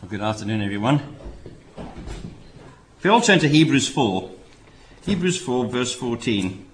Good afternoon, everyone. If we all turn to Hebrews 4, verse 14.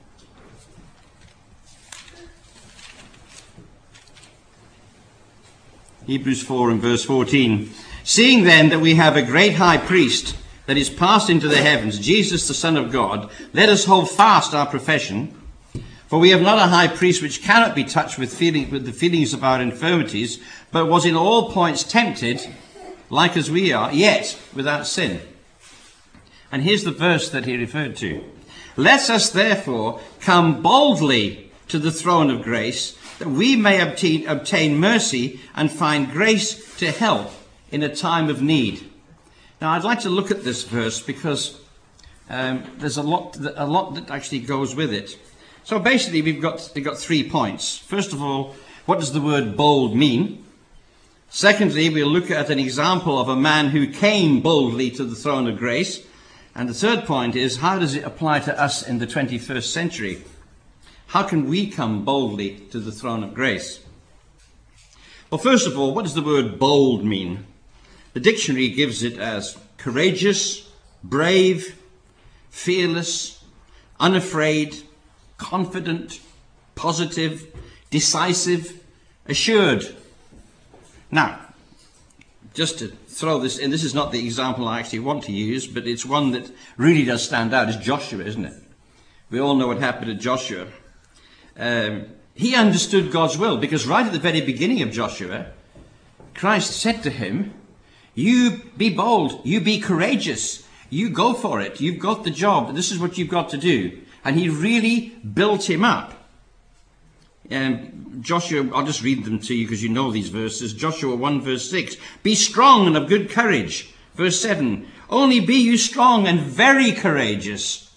Hebrews 4 and verse 14. Seeing then that we have a great high priest that is passed into the heavens, Jesus the Son of God, let us hold fast our profession. For we have not a high priest which cannot be touched with the feelings of our infirmities, but was in all points tempted, like as we are, yet without sin. And here's the verse that he referred to. Let us therefore come boldly to the throne of grace, that we may obtain mercy and find grace to help in a time of need. Now I'd like to look at this verse because there's a lot that actually goes with it. So basically we've got 3 points. First of all, what does the word bold mean? Secondly, we'll look at an example of a man who came boldly to the throne of grace. And the third point is, how does it apply to us in the 21st century? How can we come boldly to the throne of grace? Well, first of all, what does the word bold mean? The dictionary gives it as courageous, brave, fearless, unafraid, confident, positive, decisive, assured. Now, just to throw this in, this is not the example I actually want to use, but it's one that really does stand out. It's Joshua, isn't it? We all know what happened to Joshua. He understood God's will, because right at the very beginning of Joshua, Christ said to him, you be bold, you be courageous, you go for it, you've got the job, this is what you've got to do. And he really built him up. Joshua, I'll just read them to you because you know these verses. Joshua 1 verse 6. Be strong and of good courage. Verse 7. Only be you strong and very courageous.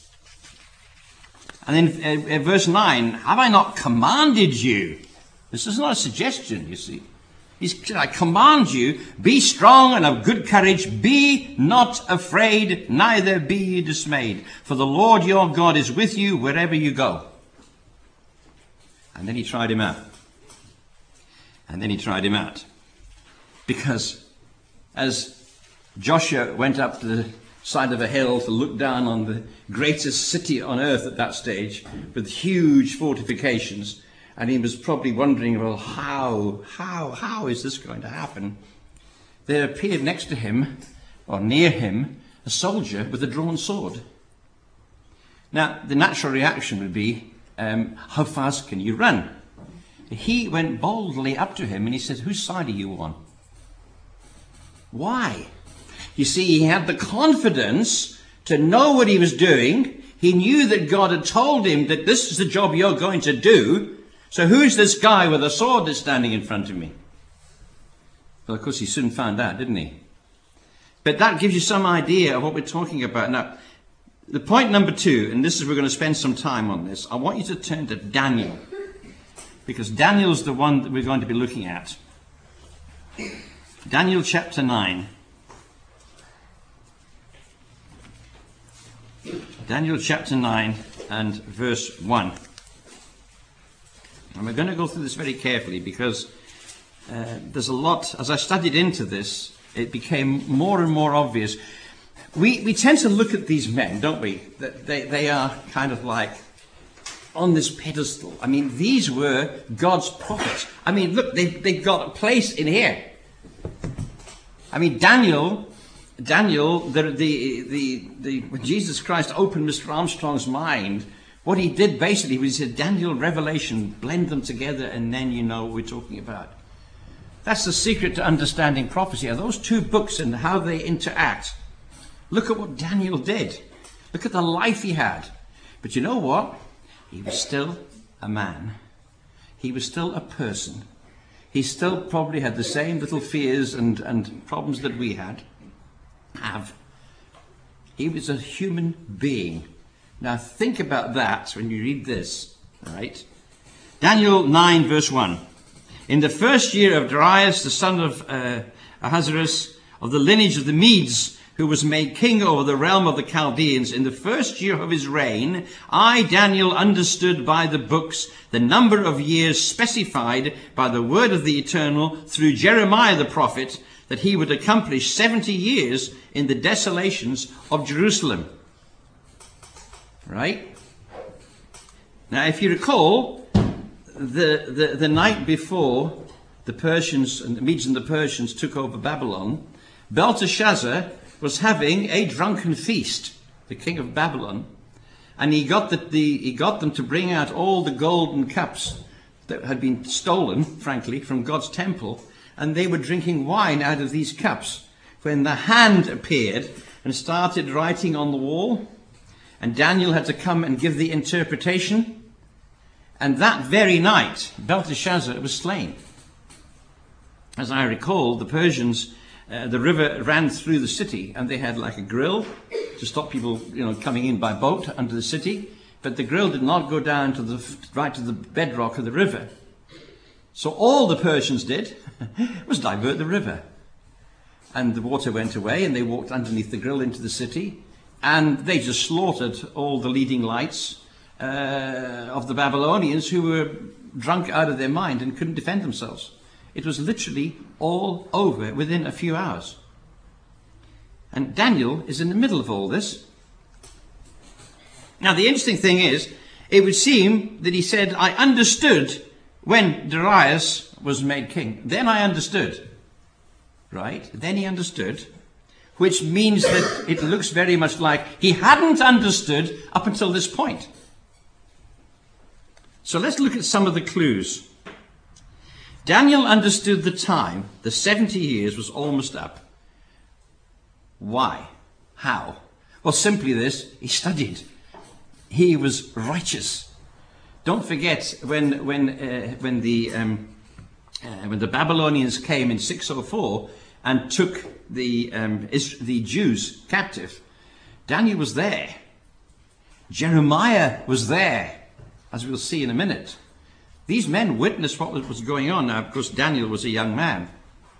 And then verse 9. Have I not commanded you? This is not a suggestion, you see. I command you, be strong and of good courage. Be not afraid, neither be ye dismayed. For the Lord your God is with you wherever you go. And then he tried him out. Because as Joshua went up to the side of a hill to look down on the greatest city on earth at that stage, with huge fortifications, and he was probably wondering, well, how is this going to happen? There appeared next to him, or near him, a soldier with a drawn sword. Now, the natural reaction would be, how fast can you run? He went boldly up to him and he said, whose side are you on? Why? You see, he had the confidence to know what he was doing. He knew that God had told him that this is the job you're going to do. So who's this guy with a sword that's standing in front of me? Well, of course, he soon found out, didn't he? But that gives you some idea of what we're talking about. Now, the point number 2, and this is, we're going to spend some time on this. I want you to turn to Daniel, because Daniel's the one that we're going to be looking at. Daniel chapter 9. Daniel chapter 9 and verse 1. And we're going to go through this very carefully because there's a lot. As I studied into this, it became more and more obvious. We tend to look at these men, don't we? They are kind of like on this pedestal. I mean, these were God's prophets. I mean, look, they got a place in here. I mean, Daniel, when Jesus Christ opened Mr. Armstrong's mind, what he did basically was he said, Daniel, Revelation, blend them together, and then you know what we're talking about. That's the secret to understanding prophecy, are those 2 books and how they interact. Look at what Daniel did. Look at the life he had. But you know what? He was still a man. He was still a person. He still probably had the same little fears and problems that we have. He was a human being. Now think about that when you read this, right? Daniel 9 verse 1. In the first year of Darius, the son of Ahasuerus, of the lineage of the Medes, who was made king over the realm of the Chaldeans, in the first year of his reign, I, Daniel, understood by the books the number of years specified by the word of the Eternal through Jeremiah the prophet, that he would accomplish 70 years in the desolations of Jerusalem. Right? Now, if you recall, the night before the Persians and the Medes and the Persians took over Babylon, Belteshazzar was having a drunken feast, the king of Babylon, and he got them to bring out all the golden cups that had been stolen, frankly, from God's temple, and they were drinking wine out of these cups when the hand appeared and started writing on the wall, and Daniel had to come and give the interpretation, and that very night Belteshazzar was slain. As I recall, the Persians, the river ran through the city, and they had like a grill to stop people, coming in by boat under the city. But the grill did not go down right to the bedrock of the river. So all the Persians did was divert the river, and the water went away, and they walked underneath the grill into the city, and they just slaughtered all the leading lights of the Babylonians, who were drunk out of their mind and couldn't defend themselves. It was literally all over within a few hours. And Daniel is in the middle of all this. Now, the interesting thing is, it would seem that he said, I understood when Darius was made king. Then I understood. Right? Then he understood. Which means that it looks very much like he hadn't understood up until this point. So let's look at some of the clues. Daniel understood the time. The 70 years was almost up. Why? How? Well, simply this: he studied. He was righteous. Don't forget when the Babylonians came in 604 and took the Jews captive. Daniel was there. Jeremiah was there, as we'll see in a minute. These men witnessed what was going on. Now, of course, Daniel was a young man.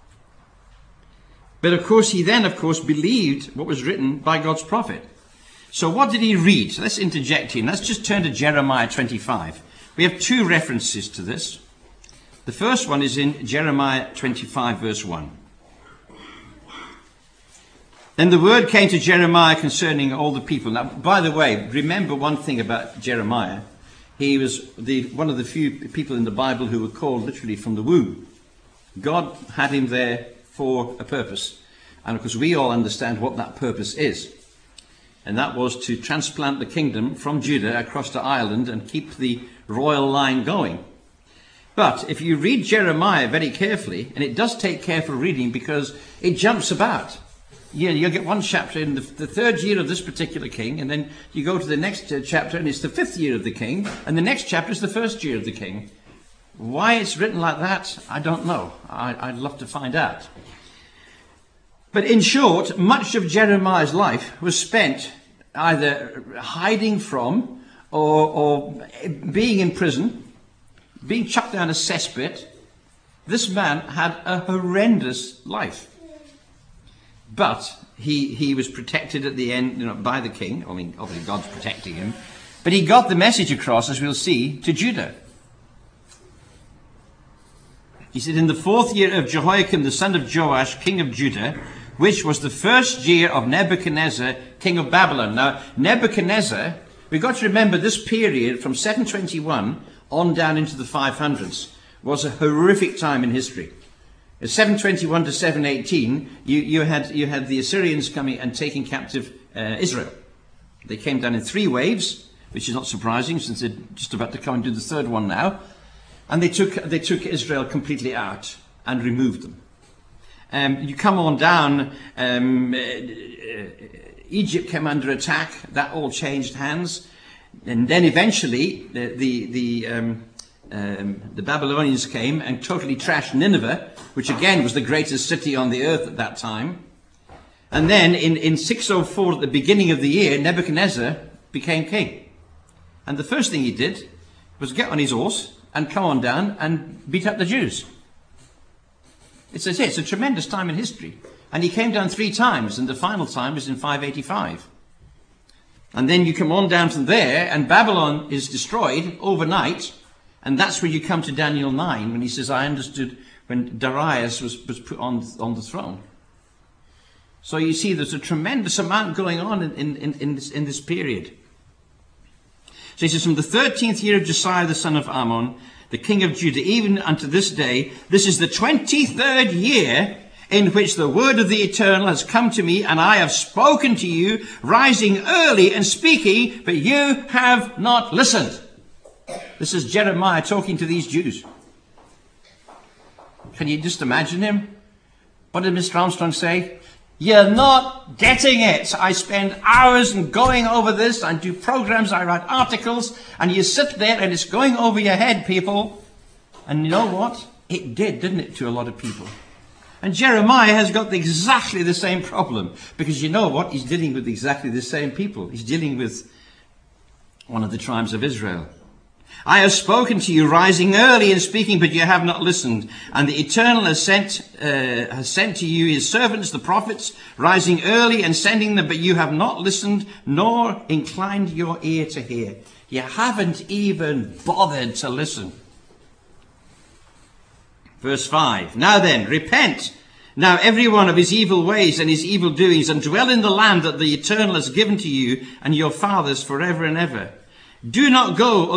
But, of course, he then, believed what was written by God's prophet. So what did he read? So let's interject here. Let's just turn to Jeremiah 25. We have two references to this. The first one is in Jeremiah 25, verse 1. Then the word came to Jeremiah concerning all the people. Now, by the way, remember one thing about Jeremiah. He was one of the few people in the Bible who were called literally from the womb. God had him there for a purpose. And of course we all understand what that purpose is. And that was to transplant the kingdom from Judah across to Ireland and keep the royal line going. But if you read Jeremiah very carefully, and it does take careful reading because it jumps about. You'll get one chapter in the third year of this particular king, and then you go to the next chapter and it's the 5th year of the king, and the next chapter is the 1st year of the king. Why it's written like that, I don't know. I'd love to find out. But in short, much of Jeremiah's life was spent either hiding from or being in prison, being chucked down a cesspit. This man had a horrendous life. But he was protected at the end, by the king. I mean, obviously God's protecting him. But he got the message across, as we'll see, to Judah. He said, in the 4th year of Jehoiakim, the son of Joash, king of Judah, which was the 1st year of Nebuchadnezzar, king of Babylon. Now, Nebuchadnezzar, we've got to remember this period from 721 on down into the 500s was a horrific time in history. 721 to 718, you had the Assyrians coming and taking captive Israel. They came down in 3 waves, which is not surprising since they're just about to come and do the 3rd one now. And they took Israel completely out and removed them. You come on down, Egypt came under attack. That all changed hands. And then eventually the Babylonians came and totally trashed Nineveh, which again was the greatest city on the earth at that time. And then in 604, at the beginning of the year, Nebuchadnezzar became king. And the first thing he did was get on his horse and come on down and beat up the Jews. It's a tremendous time in history. And he came down 3 times, and the final time was in 585. And then you come on down from there, and Babylon is destroyed overnight. And that's where you come to Daniel 9, when he says, I understood when Darius was put on the throne. So you see there's a tremendous amount going on in this period. So he says, from the 13th year of Josiah the son of Ammon, the king of Judah, even unto this day, this is the 23rd year in which the word of the Eternal has come to me, and I have spoken to you, rising early and speaking, but you have not listened. This is Jeremiah talking to these Jews. Can you just imagine him? What did Mr. Armstrong say? You're not getting it. I spend hours and going over this. I do programs. I write articles. And you sit there and it's going over your head, people. And you know what? It did, didn't it, to a lot of people? And Jeremiah has got exactly the same problem. Because you know what? He's dealing with exactly the same people. He's dealing with one of the tribes of Israel. I have spoken to you, rising early and speaking, but you have not listened. And the Eternal has sent to you his servants, the prophets, rising early and sending them, but you have not listened, nor inclined your ear to hear. You haven't even bothered to listen. Verse 5. Now then, repent, now every one of his evil ways and his evil doings, and dwell in the land that the Eternal has given to you and your fathers forever and ever. Do not go,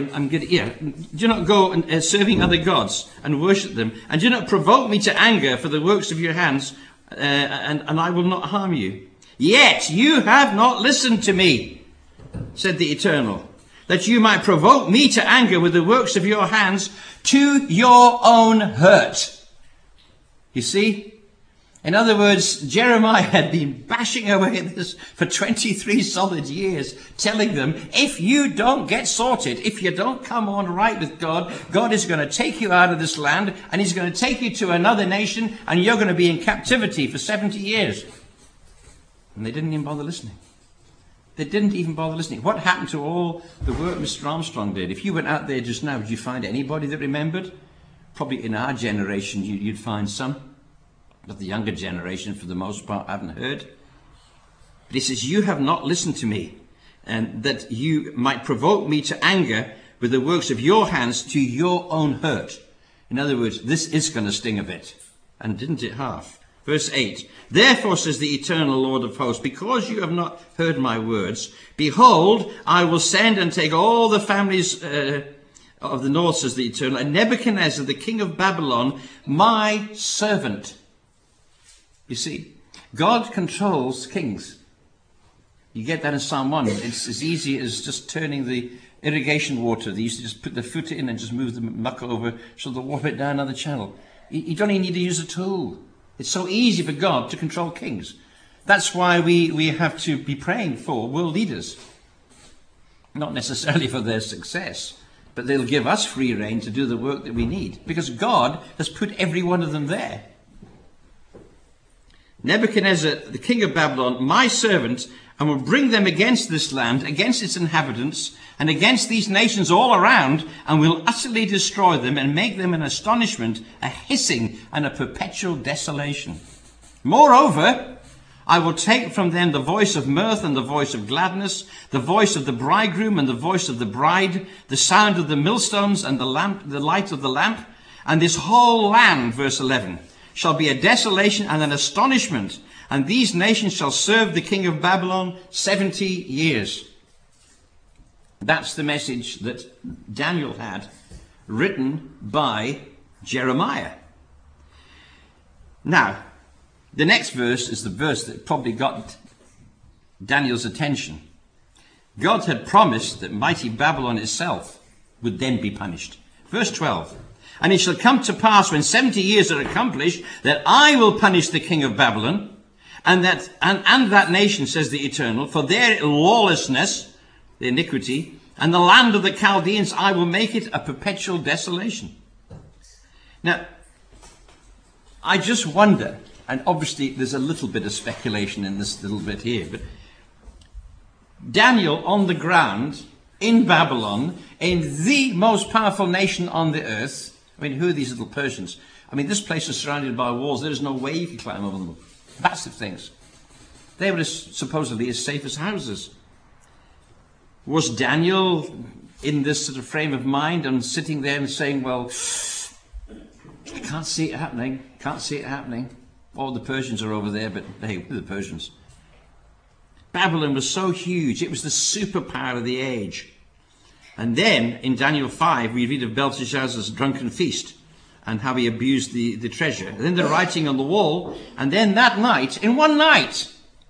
do not go and serving other gods and worship them, and do not provoke me to anger for the works of your hands, and I will not harm you. Yet you have not listened to me, said the Eternal, that you might provoke me to anger with the works of your hands to your own hurt. You see? In other words, Jeremiah had been bashing away at this for 23 solid years, telling them, if you don't get sorted, if you don't come on right with God, God is going to take you out of this land, and he's going to take you to another nation, and you're going to be in captivity for 70 years. And they didn't even bother listening. They didn't even bother listening. What happened to all the work Mr. Armstrong did? If you went out there just now, would you find anybody that remembered? Probably in our generation, you'd find some. But the younger generation, for the most part, haven't heard. But he says, you have not listened to me, and that you might provoke me to anger with the works of your hands to your own hurt. In other words, this is going to sting a bit. And didn't it half? Verse 8. Therefore, says the Eternal Lord of hosts, because you have not heard my words, behold, I will send and take all the families of the north, says the Eternal, and Nebuchadnezzar, the king of Babylon, my servant. You see, God controls kings. You get that in Psalm 1. It's as easy as just turning the irrigation water. They used to just put their foot in and just move the muck over so they'll water it down another channel. You don't even need to use a tool. It's so easy for God to control kings. That's why we have to be praying for world leaders. Not necessarily for their success, but they'll give us free rein to do the work that we need. Because God has put every one of them there. Nebuchadnezzar, the king of Babylon, my servant, and will bring them against this land, against its inhabitants, and against these nations all around, and will utterly destroy them and make them an astonishment, a hissing, and a perpetual desolation. Moreover, I will take from them the voice of mirth and the voice of gladness, the voice of the bridegroom and the voice of the bride, the sound of the millstones and the light of the lamp, and this whole land, verse 11, shall be a desolation and an astonishment, and these nations shall serve the king of Babylon 70 years. That's the message that Daniel had, written by Jeremiah. Now, the next verse is the verse that probably got Daniel's attention. God had promised that mighty Babylon itself would then be punished. Verse 12. And it shall come to pass when 70 years are accomplished that I will punish the king of Babylon and that nation, says the Eternal, for their lawlessness, the iniquity, and the land of the Chaldeans I will make it a perpetual desolation. Now, I just wonder, and obviously there's a little bit of speculation in this little bit here, but Daniel on the ground in Babylon, in the most powerful nation on the earth. I mean, who are these little Persians? I mean, this place is surrounded by walls. There is no way you can climb over them. Massive things. They were supposedly as safe as houses. Was Daniel in this sort of frame of mind and sitting there and saying, well, I can't see it happening. Can't see it happening. Oh, the Persians are over there, but hey, the Persians. Babylon was so huge. It was the superpower of the age. And then in Daniel 5, we read of Belteshazzar's drunken feast and how he abused the treasure. And then the writing on the wall. And then that night, in one night,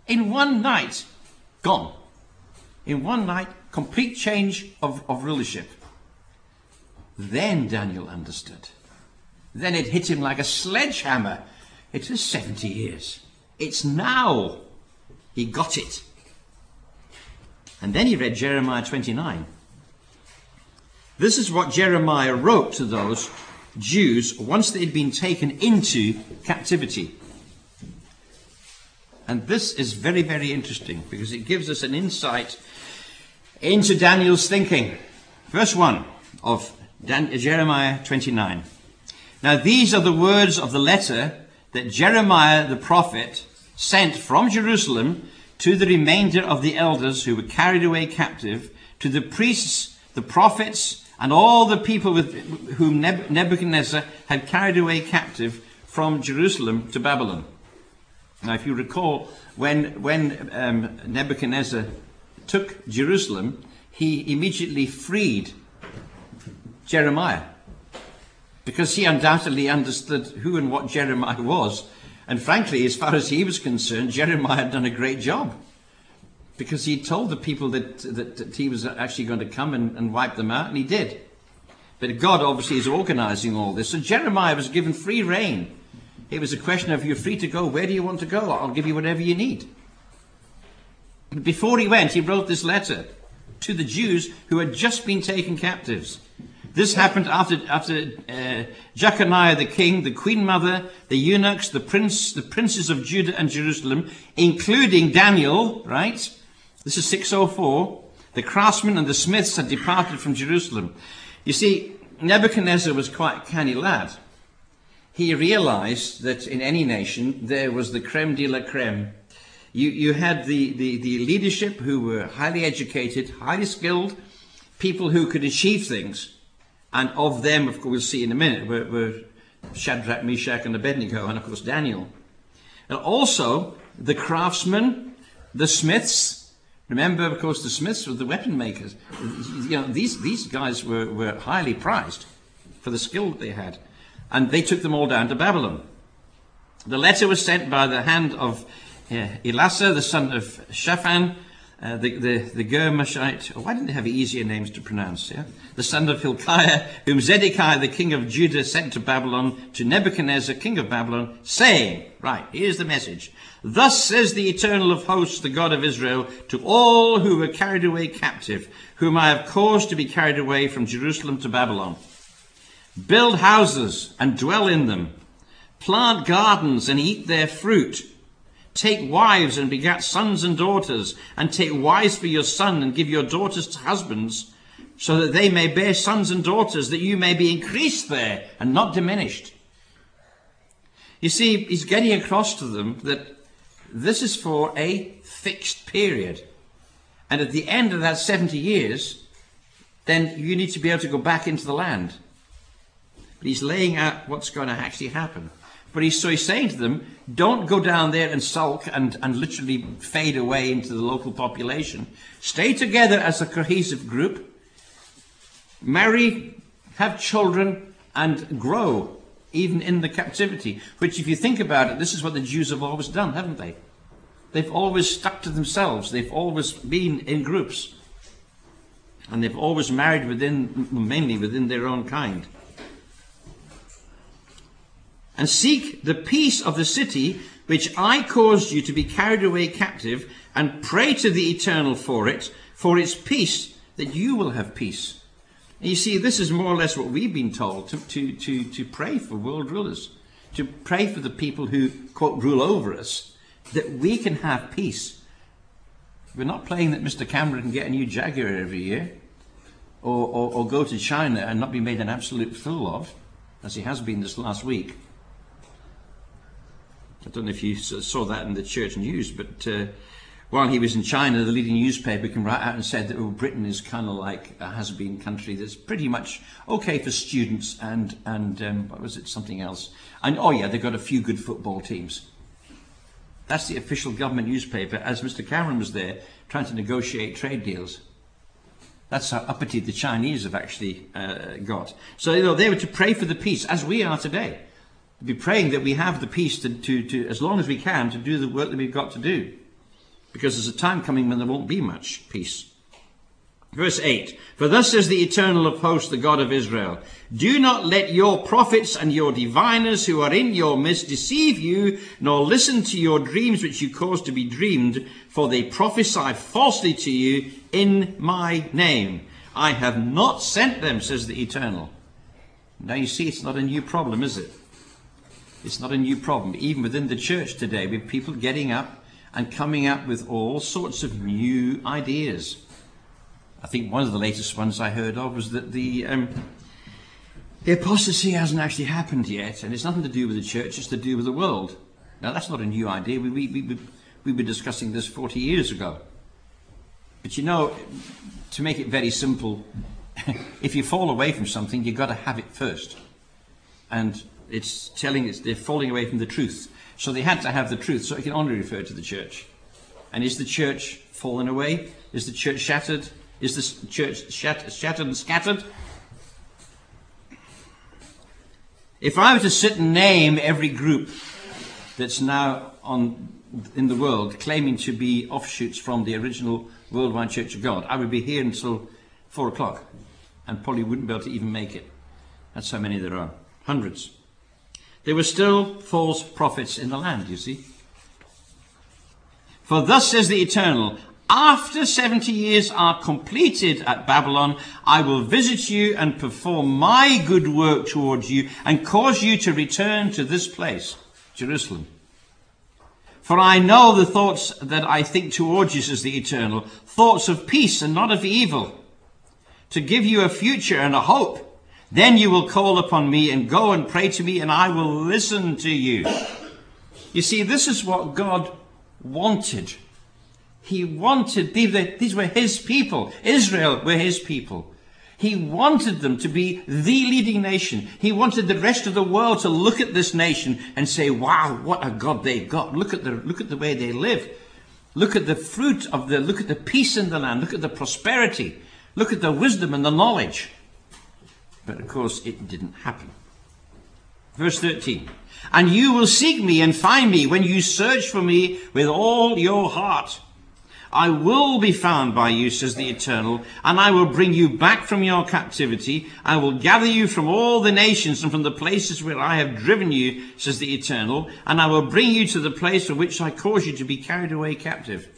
gone. In one night, complete change of rulership. Then Daniel understood. Then it hit him like a sledgehammer. It was 70 years. It's now. He got it. And then he read Jeremiah 29. This is what Jeremiah wrote to those Jews once they had been taken into captivity. And this is very, very interesting because it gives us an insight into Daniel's thinking. Verse 1 of Jeremiah 29. Now these are the words of the letter that Jeremiah the prophet sent from Jerusalem to the remainder of the elders who were carried away captive, to the priests, the prophets, and all the people with whom Nebuchadnezzar had carried away captive from Jerusalem to Babylon. Now, if you recall, when Nebuchadnezzar took Jerusalem, he immediately freed Jeremiah, because he undoubtedly understood who and what Jeremiah was. And frankly, as far as he was concerned, Jeremiah had done a great job, because he told the people that he was actually going to come and wipe them out, and he did. But God obviously is organizing all this. So Jeremiah was given free rein. It was a question of, you're free to go. Where do you want to go? I'll give you whatever you need. But before he went, he wrote this letter to the Jews who had just been taken captives. This happened after Jeconiah the king, the queen mother, the eunuchs, the princes of Judah and Jerusalem, including Daniel, right? This is 604. The craftsmen and the smiths had departed from Jerusalem. You see, Nebuchadnezzar was quite a canny lad. He realized that in any nation there was the creme de la creme. You had the leadership who were highly educated, highly skilled, people who could achieve things. And of them, of course, we'll see in a minute, were Shadrach, Meshach, and Abednego, and of course Daniel. And also the craftsmen, the smiths. Remember, of course, the smiths were the weapon makers. You know, these guys were highly prized for the skill that they had. And they took them all down to Babylon. The letter was sent by the hand of Elasah, the son of Shaphan, the Germashite. Why didn't they have easier names to pronounce? Yeah, the son of Hilkiah, whom Zedekiah, the king of Judah, sent to Babylon, to Nebuchadnezzar, king of Babylon, saying, right, here's the message. Thus says the Eternal of hosts, the God of Israel, to all who were carried away captive, whom I have caused to be carried away from Jerusalem to Babylon. Build houses and dwell in them. Plant gardens and eat their fruit. Take wives and begat sons and daughters, and take wives for your son and give your daughters to husbands, so that they may bear sons and daughters, that you may be increased there and not diminished. You see, he's getting across to them that this is for a fixed period. And at the end of that 70 years, then you need to be able to go back into the land. But he's laying out what's going to actually happen. But he's saying to them, don't go down there and sulk and literally fade away into the local population. Stay together as a cohesive group. Marry, have children, and grow, even in the captivity. Which, if you think about it, this is what the Jews have always done, haven't they? They've always stuck to themselves. They've always been in groups. And they've always married mainly within their own kind. And seek the peace of the city which I caused you to be carried away captive, and pray to the Eternal for its peace, that you will have peace. And you see, this is more or less what we've been told, to pray for world rulers, to pray for the people who, quote, rule over us, that we can have peace. We're not praying that Mr. Cameron can get a new Jaguar every year, or go to China and not be made an absolute fool of, as he has been this last week. I don't know if you saw that in the church news, but while he was in China, the leading newspaper came right out and said that Britain is kind of like a has-been country that's pretty much okay for students and what was it, something else. And oh yeah, they've got a few good football teams. That's the official government newspaper as Mr. Cameron was there trying to negotiate trade deals. That's how uppity the Chinese have actually got. So they were to pray for the peace, as we are today. To be praying that we have the peace to as long as we can, to do the work that we've got to do. Because there's a time coming when there won't be much peace. Verse 8, for thus says the Eternal of hosts, the God of Israel, do not let your prophets and your diviners who are in your midst deceive you, nor listen to your dreams which you cause to be dreamed, for they prophesy falsely to you in my name. I have not sent them, says the Eternal. Now you see, it's not a new problem, is it? It's not a new problem. Even within the church today, with people getting up and coming up with all sorts of new ideas. I think one of the latest ones I heard of was that the apostasy hasn't actually happened yet, and it's nothing to do with the church, it's to do with the world. Now that's not a new idea. We were discussing this 40 years ago. But you know, to make it very simple, if you fall away from something, you've got to have it first. And they're falling away from the truth. So they had to have the truth, so it can only refer to the church. And is the church fallen away? Is the church shattered? Is the church shattered and scattered? If I were to sit and name every group that's now in the world claiming to be offshoots from the original Worldwide Church of God, I would be here until 4 o'clock and probably wouldn't be able to even make it. That's how many there are. Hundreds. There were still false prophets in the land, you see. For thus says the Eternal, after 70 years are completed at Babylon, I will visit you and perform my good work towards you and cause you to return to this place, Jerusalem. For I know the thoughts that I think towards you, says the Eternal, thoughts of peace and not of evil, to give you a future and a hope. Then you will call upon me and go and pray to me, and I will listen to you. You see, this is what God wanted. He wanted, these were his people. Israel were his people. He wanted them to be the leading nation. He wanted the rest of the world to look at this nation and say, wow, what a God they've got. Look at the way they live. Look at the fruit look at the peace in the land. Look at the prosperity. Look at the wisdom and the knowledge. But of course, it didn't happen. Verse 13. And you will seek me and find me when you search for me with all your heart. I will be found by you, says the Eternal, and I will bring you back from your captivity. I will gather you from all the nations and from the places where I have driven you, says the Eternal, and I will bring you to the place from which I caused you to be carried away captive.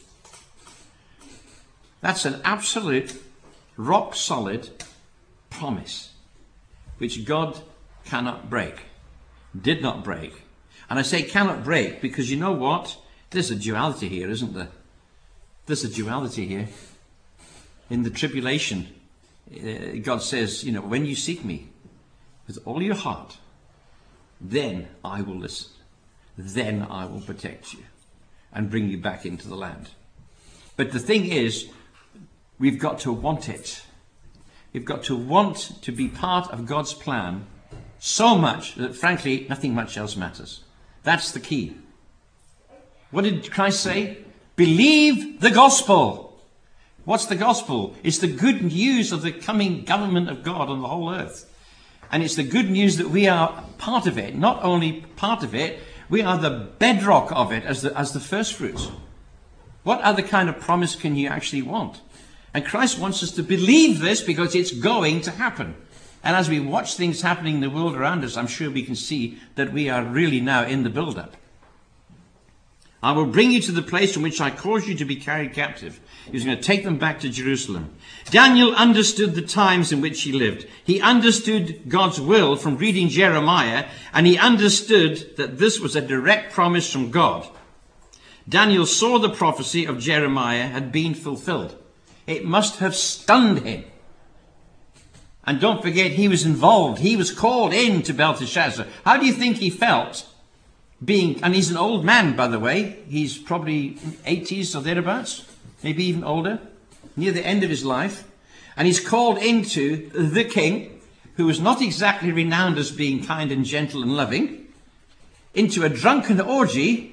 That's an absolute, rock-solid promise, which God cannot break, did not break. And I say cannot break because you know what? There's a duality here, isn't there? There's a duality here. In the tribulation, God says, you know, when you seek me with all your heart, then I will listen. Then I will protect you and bring you back into the land. But the thing is, we've got to want it. We've got to want to be part of God's plan so much that, frankly, nothing much else matters. That's the key. What did Christ say? Believe the gospel. What's the gospel? It's the good news of the coming government of God on the whole earth. And it's the good news that we are part of it. Not only part of it, we are the bedrock of it as the first fruits. What other kind of promise can you actually want? And Christ wants us to believe this because it's going to happen. And as we watch things happening in the world around us, I'm sure we can see that we are really now in the build-up. I will bring you to the place from which I caused you to be carried captive. He was going to take them back to Jerusalem. Daniel understood the times in which he lived. He understood God's will from reading Jeremiah, and he understood that this was a direct promise from God. Daniel saw the prophecy of Jeremiah had been fulfilled. It must have stunned him. And don't forget, he was involved. He was called in to Belteshazzar. How do you think he felt and he's an old man, by the way. He's probably 80s or thereabouts, maybe even older, near the end of his life. And he's called into the king, who was not exactly renowned as being kind and gentle and loving, into a drunken orgy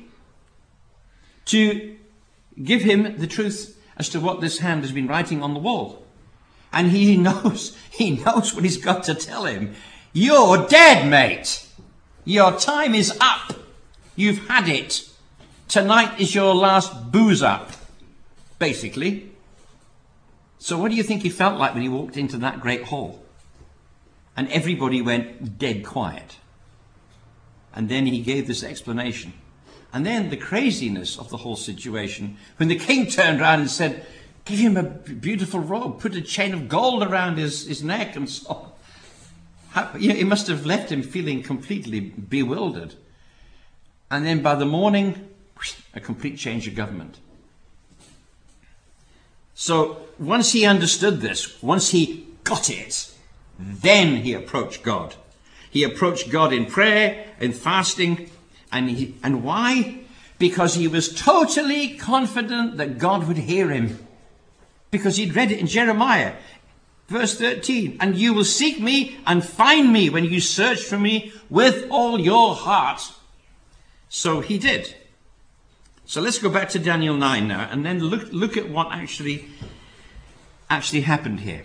to give him the truth as to what this hand has been writing on the wall. And he knows what he's got to tell him. You're dead, mate. Your time is up. You've had it. Tonight is your last booze up, basically. So what do you think he felt like when he walked into that great hall? And everybody went dead quiet. And then he gave this explanation. And then the craziness of the whole situation, when the king turned around and said, give him a beautiful robe, put a chain of gold around his neck and so on. It must have left him feeling completely bewildered. And then by the morning, a complete change of government. So once he understood this, once he got it, then he approached God. He approached God in prayer and fasting. And why? Because he was totally confident that God would hear him. Because he'd read it in Jeremiah. Verse 13, and you will seek me and find me when you search for me with all your heart. So he did. So let's go back to Daniel 9 now, and then look at what actually happened here.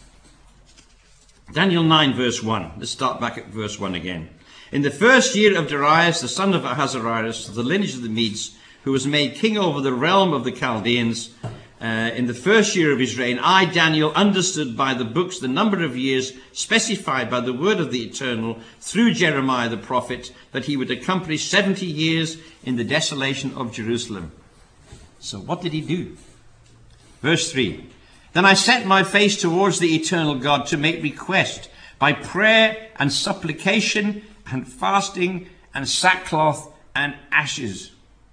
Daniel 9 verse 1. Let's start back at verse 1 again. In the first year of Darius, the son of Ahasuerus, of the lineage of the Medes, who was made king over the realm of the Chaldeans, in the first year of his reign, I, Daniel, understood by the books the number of years specified by the word of the Eternal through Jeremiah the prophet, that he would accomplish 70 years in the desolation of Jerusalem. So what did he do? Verse 3. Then I set my face towards the eternal God to make request by prayer and supplication and fasting and sackcloth and ashes.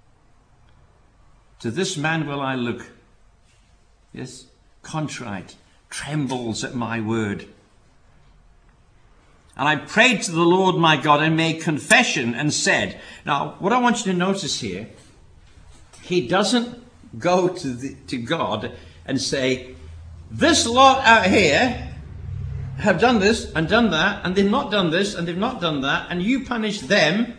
To this man will I look. Yes, contrite, trembles at my word. And I prayed to the Lord my God and made confession and said, now what I want you to notice here, he doesn't go to God and say, this lot out here have done this and done that, and they've not done this and they've not done that, and you punish them.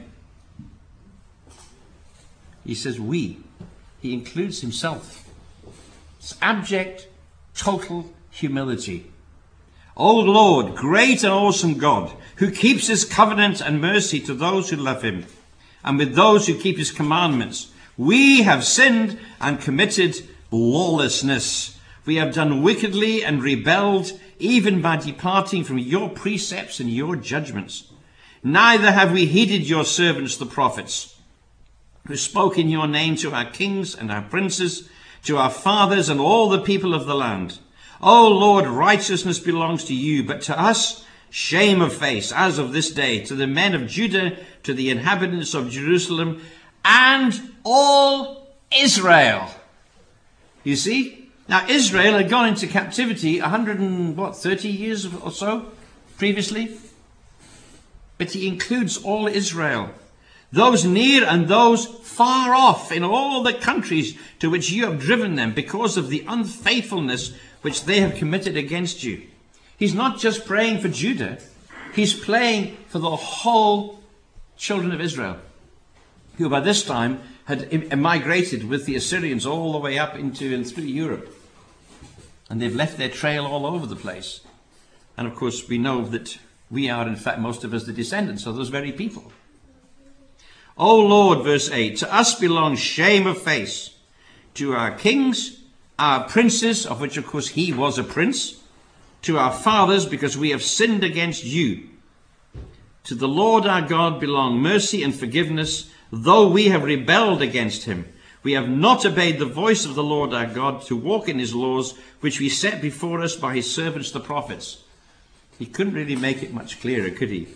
He says we. He includes himself. It's abject, total humility. O Lord, great and awesome God, who keeps his covenant and mercy to those who love him, and with those who keep his commandments. We have sinned and committed lawlessness. We have done wickedly and rebelled, even by departing from your precepts and your judgments. Neither have we heeded your servants, the prophets, who spoke in your name to our kings and our princes, to our fathers and all the people of the land. O Lord, righteousness belongs to you, but to us shame of face, as of this day, to the men of Judah, to the inhabitants of Jerusalem, and all Israel. You see? Now Israel had gone into captivity 30 years or so previously. But he includes all Israel. Those near and those far off in all the countries to which you have driven them because of the unfaithfulness which they have committed against you. He's not just praying for Judah. He's praying for the whole children of Israel, who by this time had migrated with the Assyrians all the way up into and through Europe. And they've left their trail all over the place. And of course we know that we are in fact most of us the descendants of those very people. O Lord, verse 8, to us belongs shame of face, to our kings, our princes, of which of course he was a prince, to our fathers, because we have sinned against you. To the Lord our God belong mercy and forgiveness, though we have rebelled against him. We have not obeyed the voice of the Lord our God to walk in his laws, which he set before us by his servants the prophets. He couldn't really make it much clearer, could he?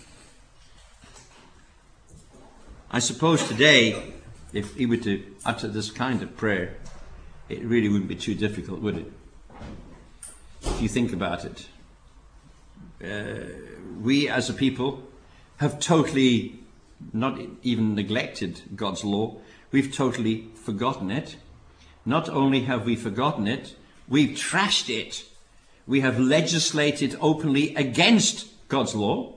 I suppose today, if he were to utter this kind of prayer, it really wouldn't be too difficult, would it? If you think about it. We as a people have totally not even neglected God's law, we've totally forgotten it. Not only have we forgotten it, we've trashed it. We have legislated openly against God's law.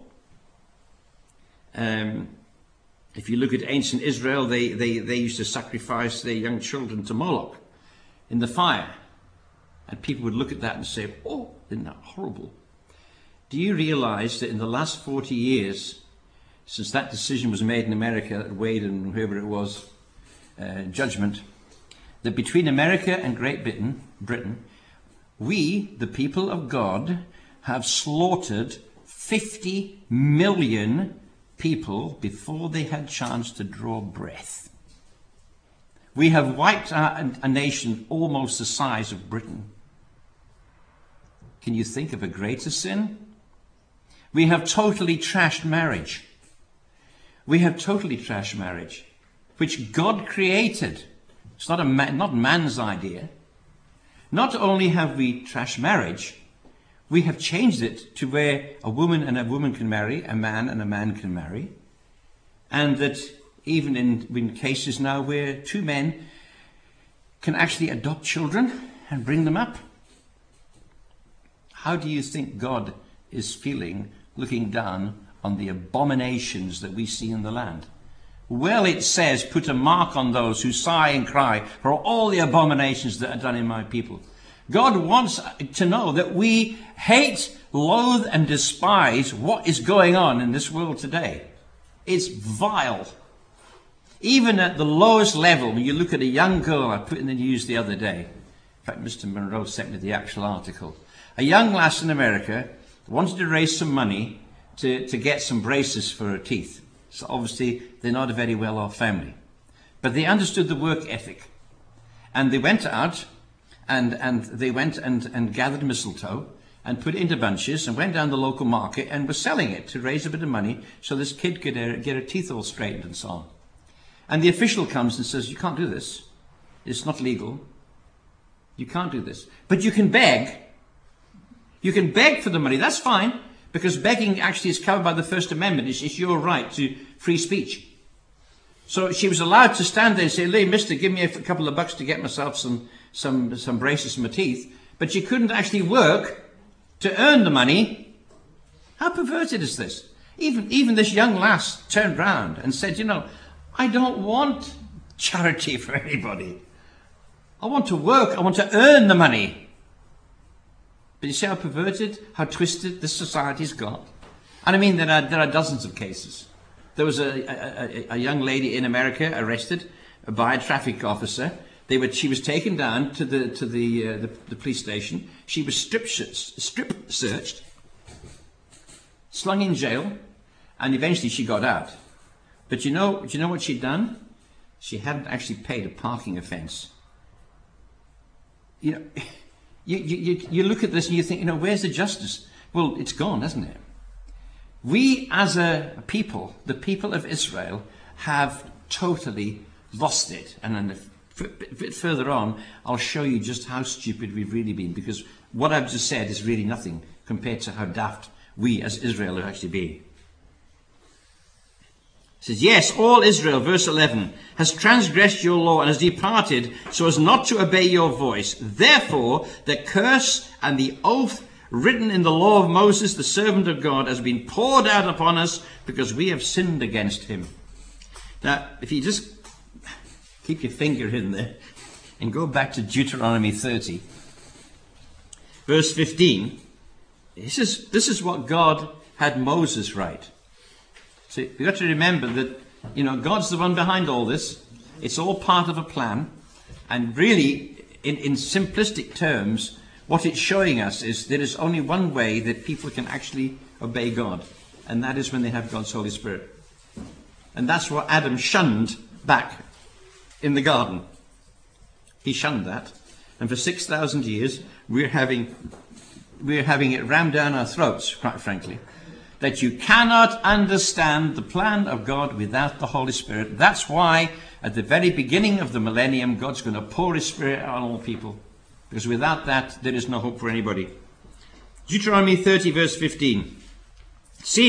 If you look at ancient Israel, they used to sacrifice their young children to Moloch in the fire. And people would look at that and say, oh, isn't that horrible? Do you realize that in the last 40 years, since that decision was made in America, Wade and whoever it was, judgment, that between America and Great Britain, we, the people of God, have slaughtered 50 million people before they had chance to draw breath. We have wiped out a nation almost the size of Britain. Can you think of a greater sin? We have totally trashed marriage. We have totally trashed marriage, which God created. It's not man's idea. Not only have we trashed marriage, we have changed it to where a woman and a woman can marry, a man and a man can marry, and that even in cases now where two men can actually adopt children and bring them up. How do you think God is feeling looking down on the abominations that we see in the land? Well, it says, put a mark on those who sigh and cry for all the abominations that are done in my people. God wants to know that we hate, loathe, and despise what is going on in this world today. It's vile. Even at the lowest level, when you look at a young girl I put in the news the other day. In fact, Mr. Monroe sent me the actual article. A young lass in America wanted to raise some money to get some braces for her teeth. So obviously, they're not a very well-off family. But they understood the work ethic. And they went out and they went and gathered mistletoe and put it into bunches and went down the local market and were selling it to raise a bit of money so this kid could get her teeth all straightened and so on. And the official comes and says, you can't do this. It's not legal. You can't do this. But you can beg. You can beg for the money. That's fine. Because begging actually is covered by the First Amendment. It's your right to free speech. So she was allowed to stand there and say, "Hey, mister, give me a couple of bucks to get myself some braces for my teeth." But she couldn't actually work to earn the money. How perverted is this? Even this young lass turned round and said, I don't want charity for anybody. I want to work. I want to earn the money. But you see how perverted, how twisted this society's got? And I mean, there are dozens of cases. There was a young lady in America arrested by a traffic officer. She was taken down to the police station. She was strip searched, slung in jail, and eventually she got out. But do you know what she'd done? She hadn't actually paid a parking offence. You look at this and you think, where's the justice? Well, it's gone, hasn't it? We as a people, the people of Israel, have totally lost it. And then a bit further on, I'll show you just how stupid we've really been, because what I've just said is really nothing compared to how daft we as Israel have actually been. It says, yes, all Israel, verse 11, has transgressed your law and has departed so as not to obey your voice. Therefore, the curse and the oath written in the law of Moses, the servant of God, has been poured out upon us because we have sinned against him. Now, if you just keep your finger in there and go back to Deuteronomy 30, verse 15, this is what God had Moses write. So you've got to remember that, God's the one behind all this. It's all part of a plan. And really, in simplistic terms, what it's showing us is there is only one way that people can actually obey God. And that is when they have God's Holy Spirit. And that's what Adam shunned back in the garden. He shunned that. And for 6,000 years, we're having it rammed down our throats, quite frankly. That you cannot understand the plan of God without the Holy Spirit. That's why at the very beginning of the millennium, God's going to pour his Spirit on all people. Because without that, there is no hope for anybody. Deuteronomy 30, verse 15. See,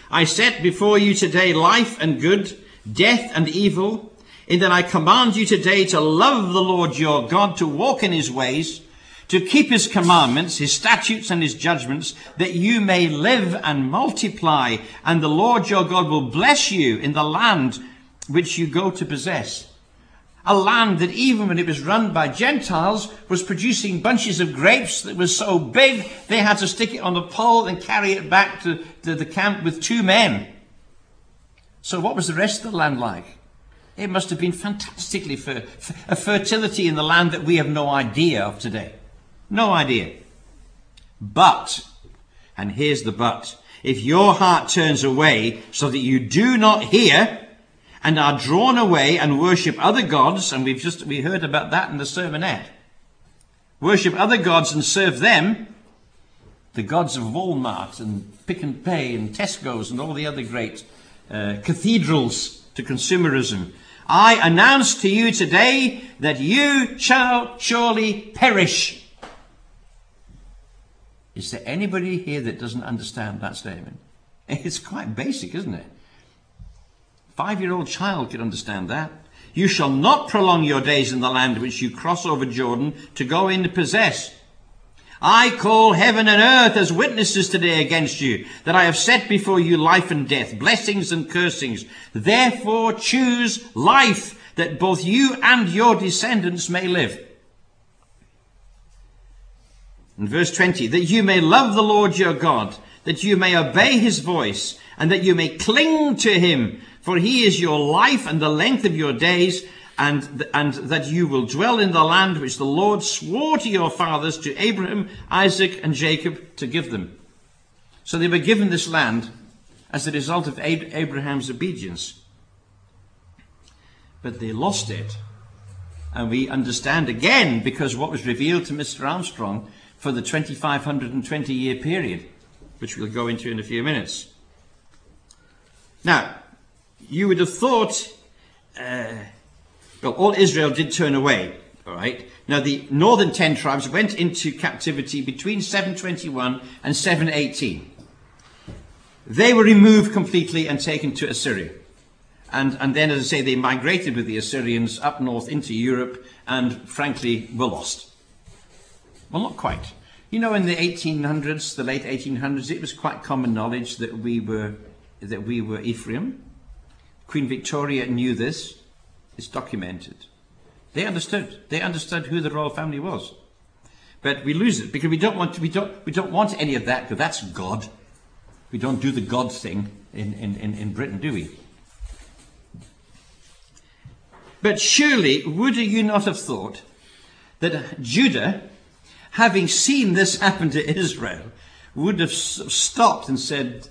I set before you today life and good, death and evil, in that I command you today to love the Lord your God, to walk in his ways, to keep his commandments, his statutes and his judgments, that you may live and multiply, and the Lord your God will bless you in the land which you go to possess. A land that even when it was run by Gentiles was producing bunches of grapes that was so big they had to stick it on a pole and carry it back to the camp with 2 men. So what was the rest of the land like? It must have been fantastically a fertility in the land that we have no idea of today. No idea. But, and here's the but, if your heart turns away so that you do not hear and are drawn away and worship other gods, and we heard about that in the sermonette, worship other gods and serve them, the gods of Walmart and Pick and Pay and Tesco's and all the other great cathedrals to consumerism, I announce to you today that you shall surely perish. Is there anybody here that doesn't understand that statement? It's quite basic, isn't it? 5-year-old child could understand that. You shall not prolong your days in the land which you cross over Jordan to go in to possess. I call heaven and earth as witnesses today against you, that I have set before you life and death, blessings and cursings. Therefore choose life, that both you and your descendants may live. In verse 20, that you may love the Lord your God, that you may obey his voice, and that you may cling to him, for he is your life and the length of your days, and that you will dwell in the land which the Lord swore to your fathers, to Abraham, Isaac, and Jacob, to give them. So they were given this land as a result of Abraham's obedience. But they lost it. And we understand again, because what was revealed to Mr. Armstrong for the 2,520-year period, which we'll go into in a few minutes. Now, you would have thought, all Israel did turn away, all right? Now, the northern 10 tribes went into captivity between 721 and 718. They were removed completely and taken to Assyria. And then, as I say, they migrated with the Assyrians up north into Europe and, frankly, were lost. Well, not quite. You know, in the 1800s, the late 1800s, it was quite common knowledge that we were Ephraim. Queen Victoria knew this. It's documented. They understood. They understood who the royal family was. But we lose it because we don't want any of that, because that's God. We don't do the God thing in Britain, do we? But surely, would you not have thought that Judah, having seen this happen to Israel, would have stopped and said,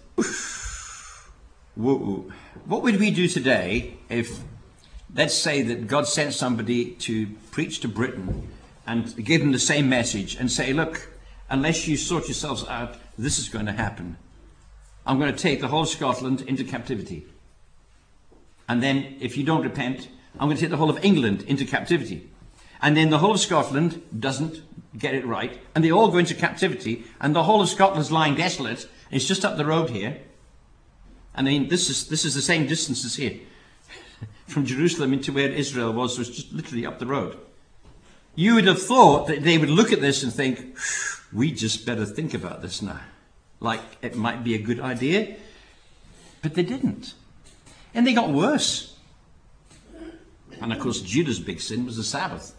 whoa, what would we do today if, let's say that God sent somebody to preach to Britain and give them the same message and say, look, unless you sort yourselves out, this is going to happen. I'm going to take the whole of Scotland into captivity. And then if you don't repent, I'm going to take the whole of England into captivity. And then the whole of Scotland doesn't get it right, and they all go into captivity, and the whole of Scotland's lying desolate. It's just up the road here. I mean, this is the same distance as here. From Jerusalem into where Israel was, so it's just literally up the road. You would have thought that they would look at this and think, we just better think about this now. Like it might be a good idea. But they didn't. And they got worse. And of course, Judah's big sin was the Sabbath.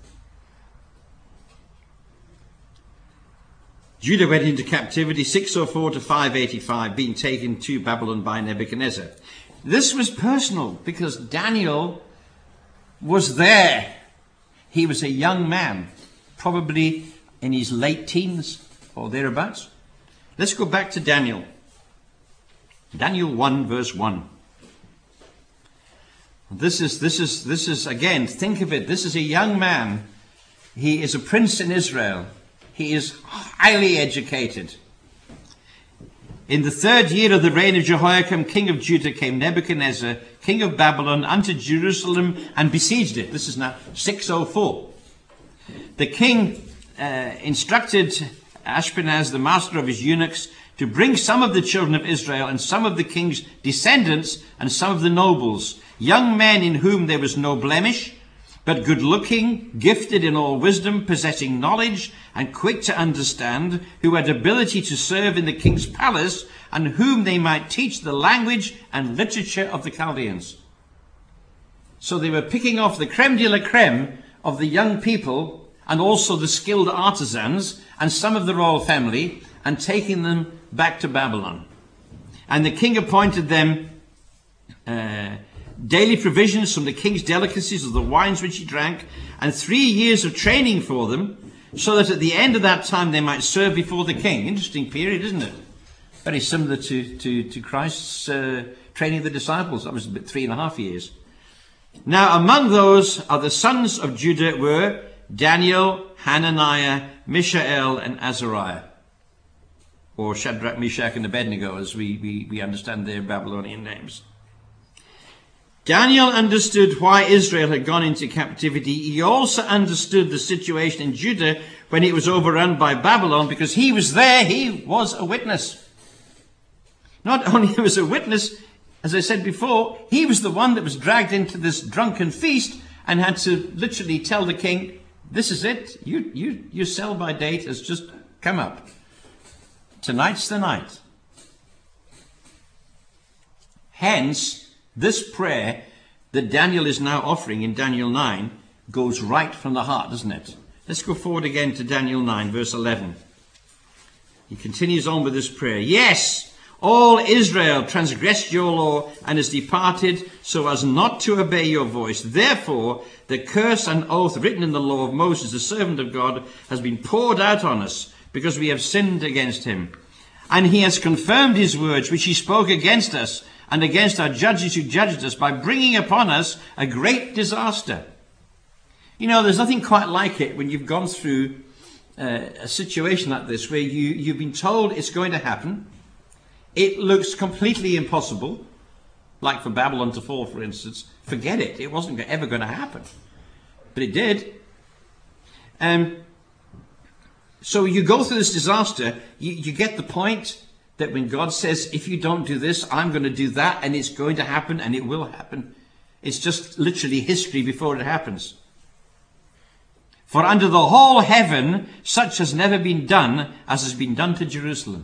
Judah went into captivity 604 to 585, being taken to Babylon by Nebuchadnezzar. This was personal because Daniel was there. He was a young man, probably in his late teens or thereabouts. Let's go back to Daniel. Daniel 1 verse 1. This is again, think of it. This is a young man. He is a prince in Israel. He is highly educated. In the 3rd year of the reign of Jehoiakim, king of Judah, came Nebuchadnezzar, king of Babylon, unto Jerusalem and besieged it. This is now 604. The king instructed Ashpenaz, the master of his eunuchs, to bring some of the children of Israel and some of the king's descendants and some of the nobles, young men in whom there was no blemish, but good-looking, gifted in all wisdom, possessing knowledge, and quick to understand, who had ability to serve in the king's palace, and whom they might teach the language and literature of the Chaldeans. So they were picking off the creme de la creme of the young people, and also the skilled artisans, and some of the royal family, and taking them back to Babylon. And the king appointed them daily provisions from the king's delicacies of the wines which he drank, and 3 years of training for them, so that at the end of that time they might serve before the king. Interesting period, isn't it? Very similar to Christ's training the disciples. That was about 3.5 years. Now among those are the sons of Judah were Daniel, Hananiah, Mishael, and Azariah, or Shadrach, Meshach, and Abednego, as we understand their Babylonian names. Daniel understood why Israel had gone into captivity. He also understood the situation in Judah when it was overrun by Babylon, because he was there. He was a witness. Not only was a witness, as I said before, he was the one that was dragged into this drunken feast and had to literally tell the king, this is it. Your sell-by date has just come up. Tonight's the night. Hence, this prayer that Daniel is now offering in Daniel 9 goes right from the heart, doesn't it? Let's go forward again to Daniel 9, verse 11. He continues on with this prayer. Yes, all Israel transgressed your law and has departed so as not to obey your voice. Therefore, the curse and oath written in the law of Moses, the servant of God, has been poured out on us because we have sinned against him. And he has confirmed his words which he spoke against us and against our judges who judged us, by bringing upon us a great disaster. You know, there's nothing quite like it when you've gone through a situation like this, where you've been told it's going to happen. It looks completely impossible, like for Babylon to fall, for instance. Forget it. It wasn't ever going to happen. But it did. So you go through this disaster, you get the point that when God says, if you don't do this, I'm going to do that, and it's going to happen, and it will happen. It's just literally history before it happens. For under the whole heaven, such has never been done as has been done to Jerusalem.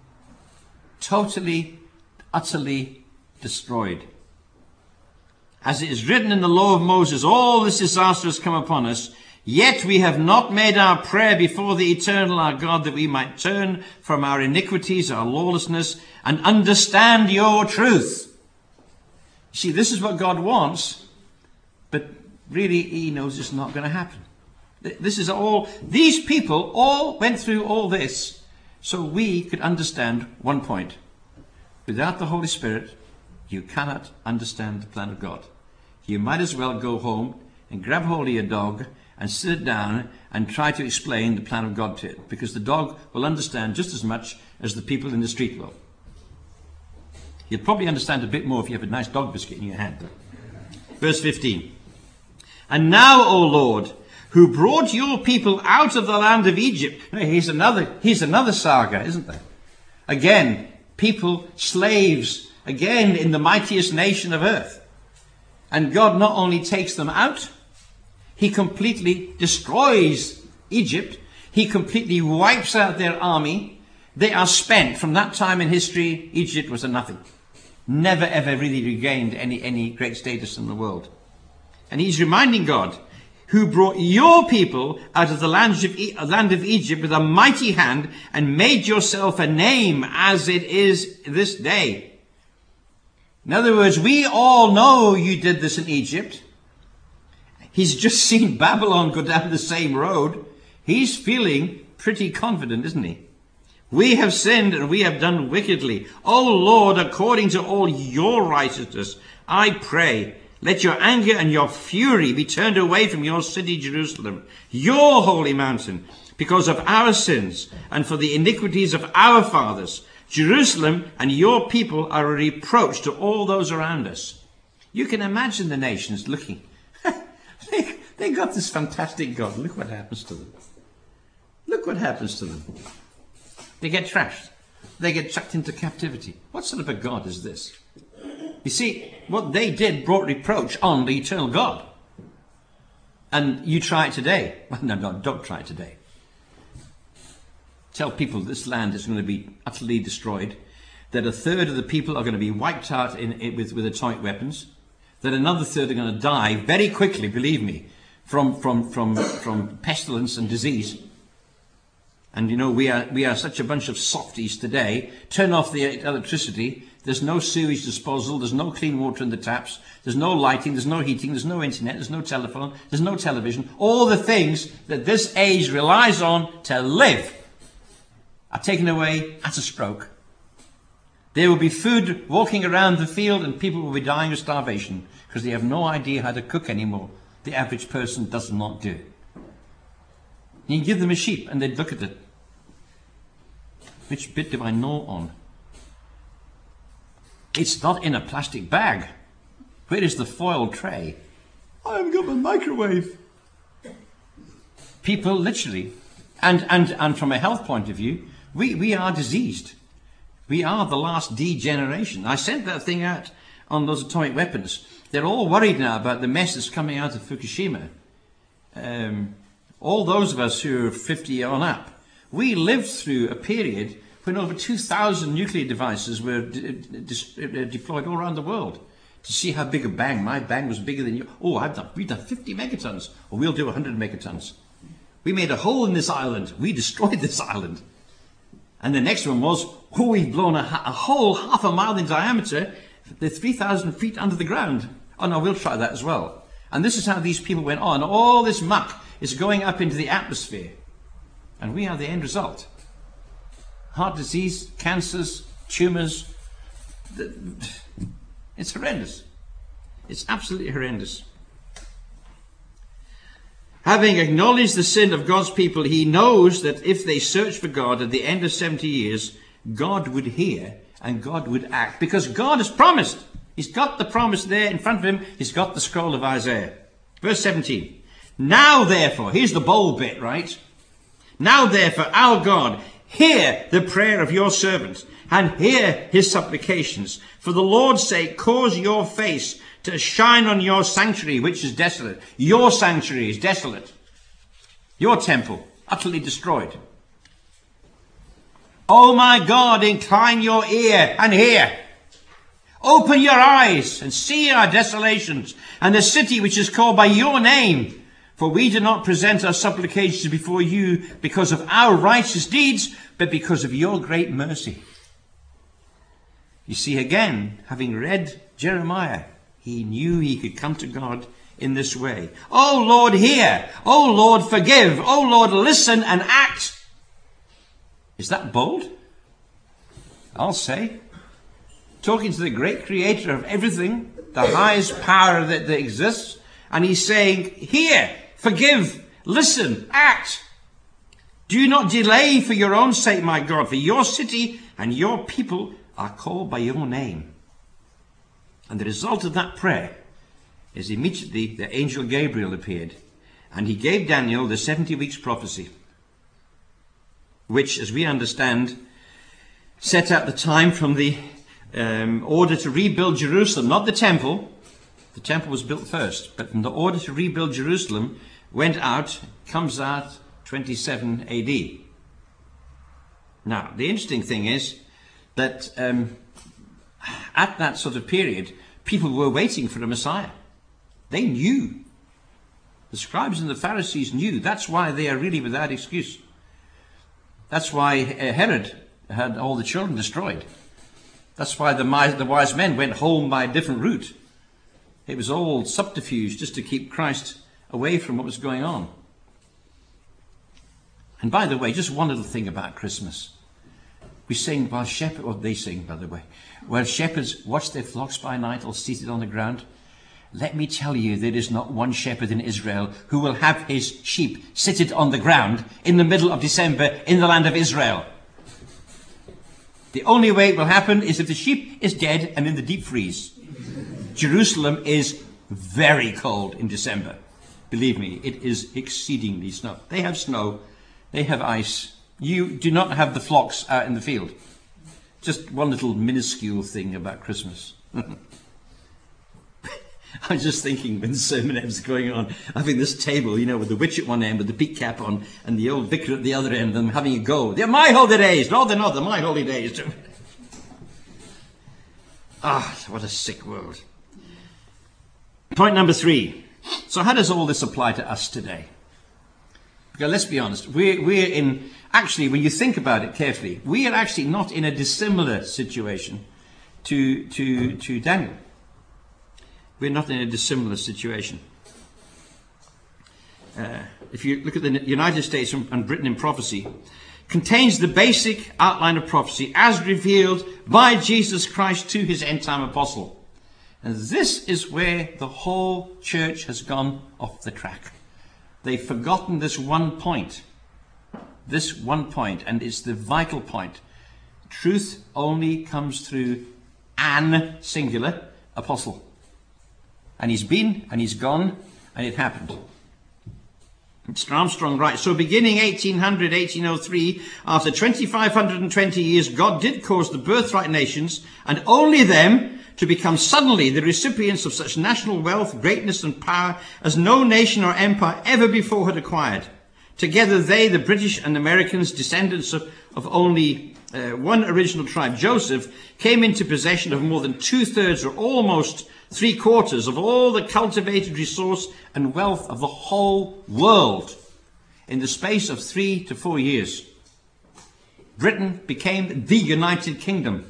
Totally, utterly destroyed. As it is written in the law of Moses, all this disaster has come upon us, yet we have not made our prayer before the eternal our God, that we might turn from our iniquities, our lawlessness, and understand your truth. See, this is what God wants, but really he knows it's not going to happen. This is all, these people all went through all this so we could understand one point. Without the Holy Spirit, you cannot understand the plan of God. You might as well go home and grab hold of your dog and sit down and try to explain the plan of God to it, because the dog will understand just as much as the people in the street will. You'll probably understand a bit more if you have a nice dog biscuit in your hand. Verse 15. And now, O Lord, who brought your people out of the land of Egypt. Here's another saga, isn't there? Again, people, slaves, again in the mightiest nation of earth. And God not only takes them out, he completely destroys Egypt. He completely wipes out their army. They are spent. From that time in history, Egypt was a nothing. Never ever really regained any great status in the world. And he's reminding God, who brought your people out of the land of Egypt with a mighty hand, and made yourself a name as it is this day. In other words, we all know you did this in Egypt. He's just seen Babylon go down the same road. He's feeling pretty confident, isn't he? We have sinned and we have done wickedly. O Lord, according to all your righteousness, I pray, let your anger and your fury be turned away from your city, Jerusalem, your holy mountain, because of our sins and for the iniquities of our fathers. Jerusalem and your people are a reproach to all those around us. You can imagine the nations looking. They got this fantastic God. Look what happens to them. Look what happens to them. They get trashed. they get chucked into captivity. What sort of a God is this? You see, what they did brought reproach on the eternal God. And you try it today. No, don't try it today. Tell people this land is going to be utterly destroyed, that a third of the people are going to be wiped out with atomic weapons, that another third are going to die very quickly, believe me, from pestilence and disease. And you know, we are such a bunch of softies today. Turn off the electricity. There's no sewage disposal. There's no clean water in the taps. There's no lighting. There's no heating. There's no internet. There's no telephone. There's no television. All the things that this age relies on to live are taken away at a stroke. There will be food walking around the field and people will be dying of starvation because they have no idea how to cook anymore. The average person does not do. You can give them a sheep and they'd look at it. Which bit do I gnaw on? It's not in a plastic bag. Where is the foil tray? I haven't got my microwave. People literally, and from a health point of view, we are diseased. We are the last D generation. I sent that thing out on those atomic weapons. They're all worried now about the mess that's coming out of Fukushima. All those of us who are 50 on up, we lived through a period when over 2,000 nuclear devices were deployed all around the world. To see how big a bang, my bang was bigger than you. Oh, we've done 50 megatons, or we'll do 100 megatons. We made a hole in this island. We destroyed this island. And the next one was, we've blown a hole half a mile in diameter. They're 3,000 feet under the ground. Oh no, we'll try that as well. And this is how these people went on. All this muck is going up into the atmosphere. And we are the end result. Heart disease, cancers, tumours. It's horrendous. It's absolutely horrendous. Having acknowledged the sin of God's people, he knows that if they search for God at the end of 70 years, God would hear and God would act. Because God has promised. He's got the promise there in front of him. He's got the scroll of Isaiah. Verse 17. Now therefore, here's the bold bit, right? Now therefore, our God, hear the prayer of your servant and hear his supplications. For the Lord's sake, cause your face to shine on your sanctuary, which is desolate. Your sanctuary is desolate. Your temple, utterly destroyed. Oh my God, incline your ear and hear. Open your eyes and see our desolations and the city which is called by your name. For we do not present our supplications before you because of our righteous deeds, but because of your great mercy. You see, again, having read Jeremiah, he knew he could come to God in this way. Oh Lord, hear. Oh Lord, forgive. Oh Lord, listen and act. Is that bold? I'll say. Talking to the great creator of everything, the highest power that exists, and he's saying, hear, forgive, listen, act. Do not delay for your own sake, my God, for your city and your people are called by your name. And the result of that prayer is immediately the angel Gabriel appeared, and he gave Daniel the 70 weeks prophecy, which, as we understand, set out the time from the order to rebuild Jerusalem, not the temple. The temple was built first, but from the order to rebuild Jerusalem comes out 27 AD. Now, the interesting thing is that at that sort of period, people were waiting for a Messiah. They knew. The scribes and the Pharisees knew. That's why they are really without excuse. That's why Herod had all the children destroyed. That's why the wise men went home by a different route. It was all subterfuge just to keep Christ away from what was going on. And by the way, just one little thing about Christmas. We sing while shepherds, or they sing, by the way, while shepherds watch their flocks by night all seated on the ground. Let me tell you, there is not one shepherd in Israel who will have his sheep seated on the ground in the middle of December in the land of Israel. The only way it will happen is if the sheep is dead and in the deep freeze. Jerusalem is very cold in December. Believe me, it is exceedingly snow. They have snow. They have ice. You do not have the flocks out in the field. Just one little minuscule thing about Christmas. I was just thinking when the sermon was going on, having this table, with the witch at one end with the peak cap on and the old vicar at the other end, and having a go. They're my holidays. No, they're not. They're my holidays. What a sick world. Point number 3. So how does all this apply to us today? Because let's be honest, we're in, actually, when you think about it carefully, we are actually not in a dissimilar situation to Daniel. We're not in a dissimilar situation. If you look at the United States and Britain in prophecy, contains the basic outline of prophecy as revealed by Jesus Christ to his end-time apostle. And this is where the whole church has gone off the track. They've forgotten this one point. This one point, and it's the vital point. Truth only comes through an singular apostle. And he's been, and he's gone, and it happened. Mr. Armstrong writes, so beginning 1800, 1803, after 2,520 years, God did cause the birthright nations, and only them, to become suddenly the recipients of such national wealth, greatness, and power as no nation or empire ever before had acquired. Together they, the British and Americans, descendants of only one original tribe, Joseph, came into possession of more than 2/3 or almost 3/4 of all the cultivated resource and wealth of the whole world in the space of 3 to 4 years. Britain became the United Kingdom.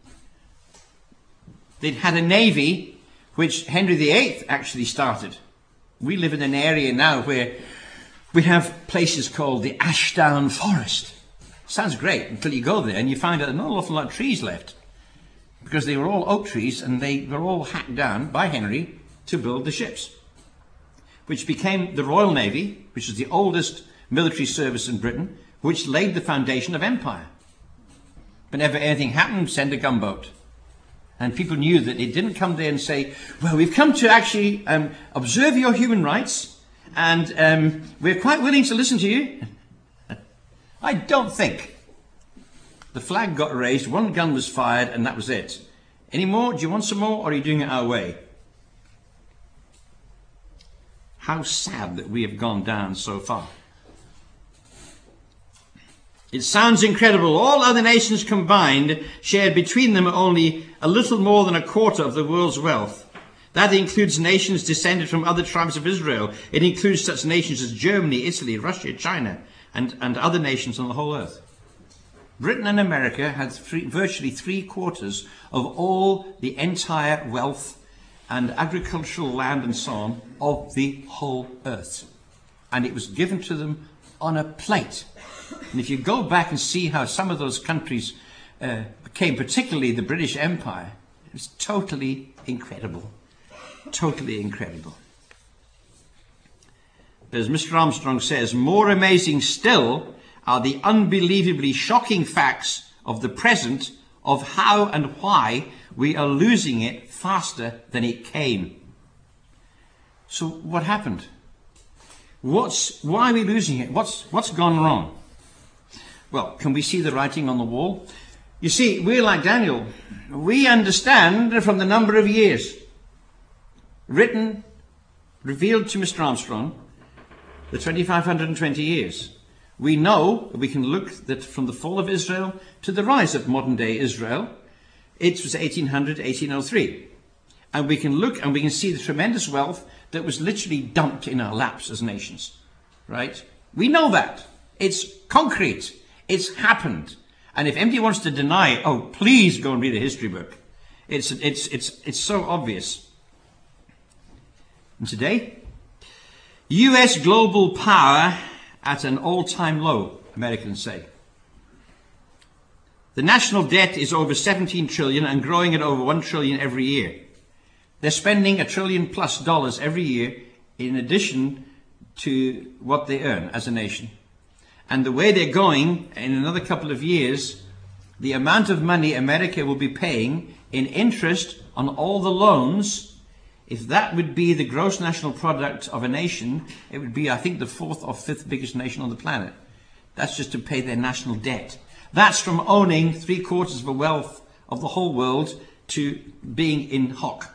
They'd had a navy which Henry VIII actually started. We live in an area now where we have places called the Ashdown Forest. Sounds great until you go there and you find out there's not an awful lot of trees left, because they were all oak trees and they were all hacked down by Henry to build the ships, which became the Royal Navy, which is the oldest military service in Britain, which laid the foundation of empire. Whenever anything happened, send a gunboat. And people knew that it didn't come there and say, well, we've come to actually observe your human rights, and we're quite willing to listen to you. I don't think. The flag got raised, one gun was fired, and that was it. Any more? Do you want some more, or are you doing it our way? How sad that we have gone down so far. It sounds incredible. All other nations combined shared between them only a little more than 1/4 of the world's wealth. That includes nations descended from other tribes of Israel. It includes such nations as Germany, Italy, Russia, China, and other nations on the whole earth. Britain and America had virtually 3/4 of all the entire wealth and agricultural land and so on of the whole earth. And it was given to them on a plate. And if you go back and see how some of those countries became, particularly the British Empire, it was totally incredible. Totally incredible. As Mr. Armstrong says, more amazing still are the unbelievably shocking facts of the present of how and why we are losing it faster than it came. So what happened? Why are we losing it? What's gone wrong? Well, can we see the writing on the wall? You see, we're like Daniel. We understand from the number of years written, revealed to Mr. Armstrong, the 2,520 years. We know, we can look that from the fall of Israel to the rise of modern day Israel, it was 1800, 1803. And we can look and we can see the tremendous wealth that was literally dumped in our laps as nations. Right? We know that. It's concrete. It's happened. And if anybody wants to deny it, oh, please go and read a history book. It's so obvious. And today, US global power at an all-time low, Americans say. The national debt is over 17 trillion and growing at over 1 trillion every year. They're spending $1 trillion plus every year in addition to what they earn as a nation. And the way they're going, in another couple of years, the amount of money America will be paying in interest on all the loans, if that would be the gross national product of a nation, it would be, I think, the 4th or 5th biggest nation on the planet. That's just to pay their national debt. That's from owning 3/4 of the wealth of the whole world to being in hock.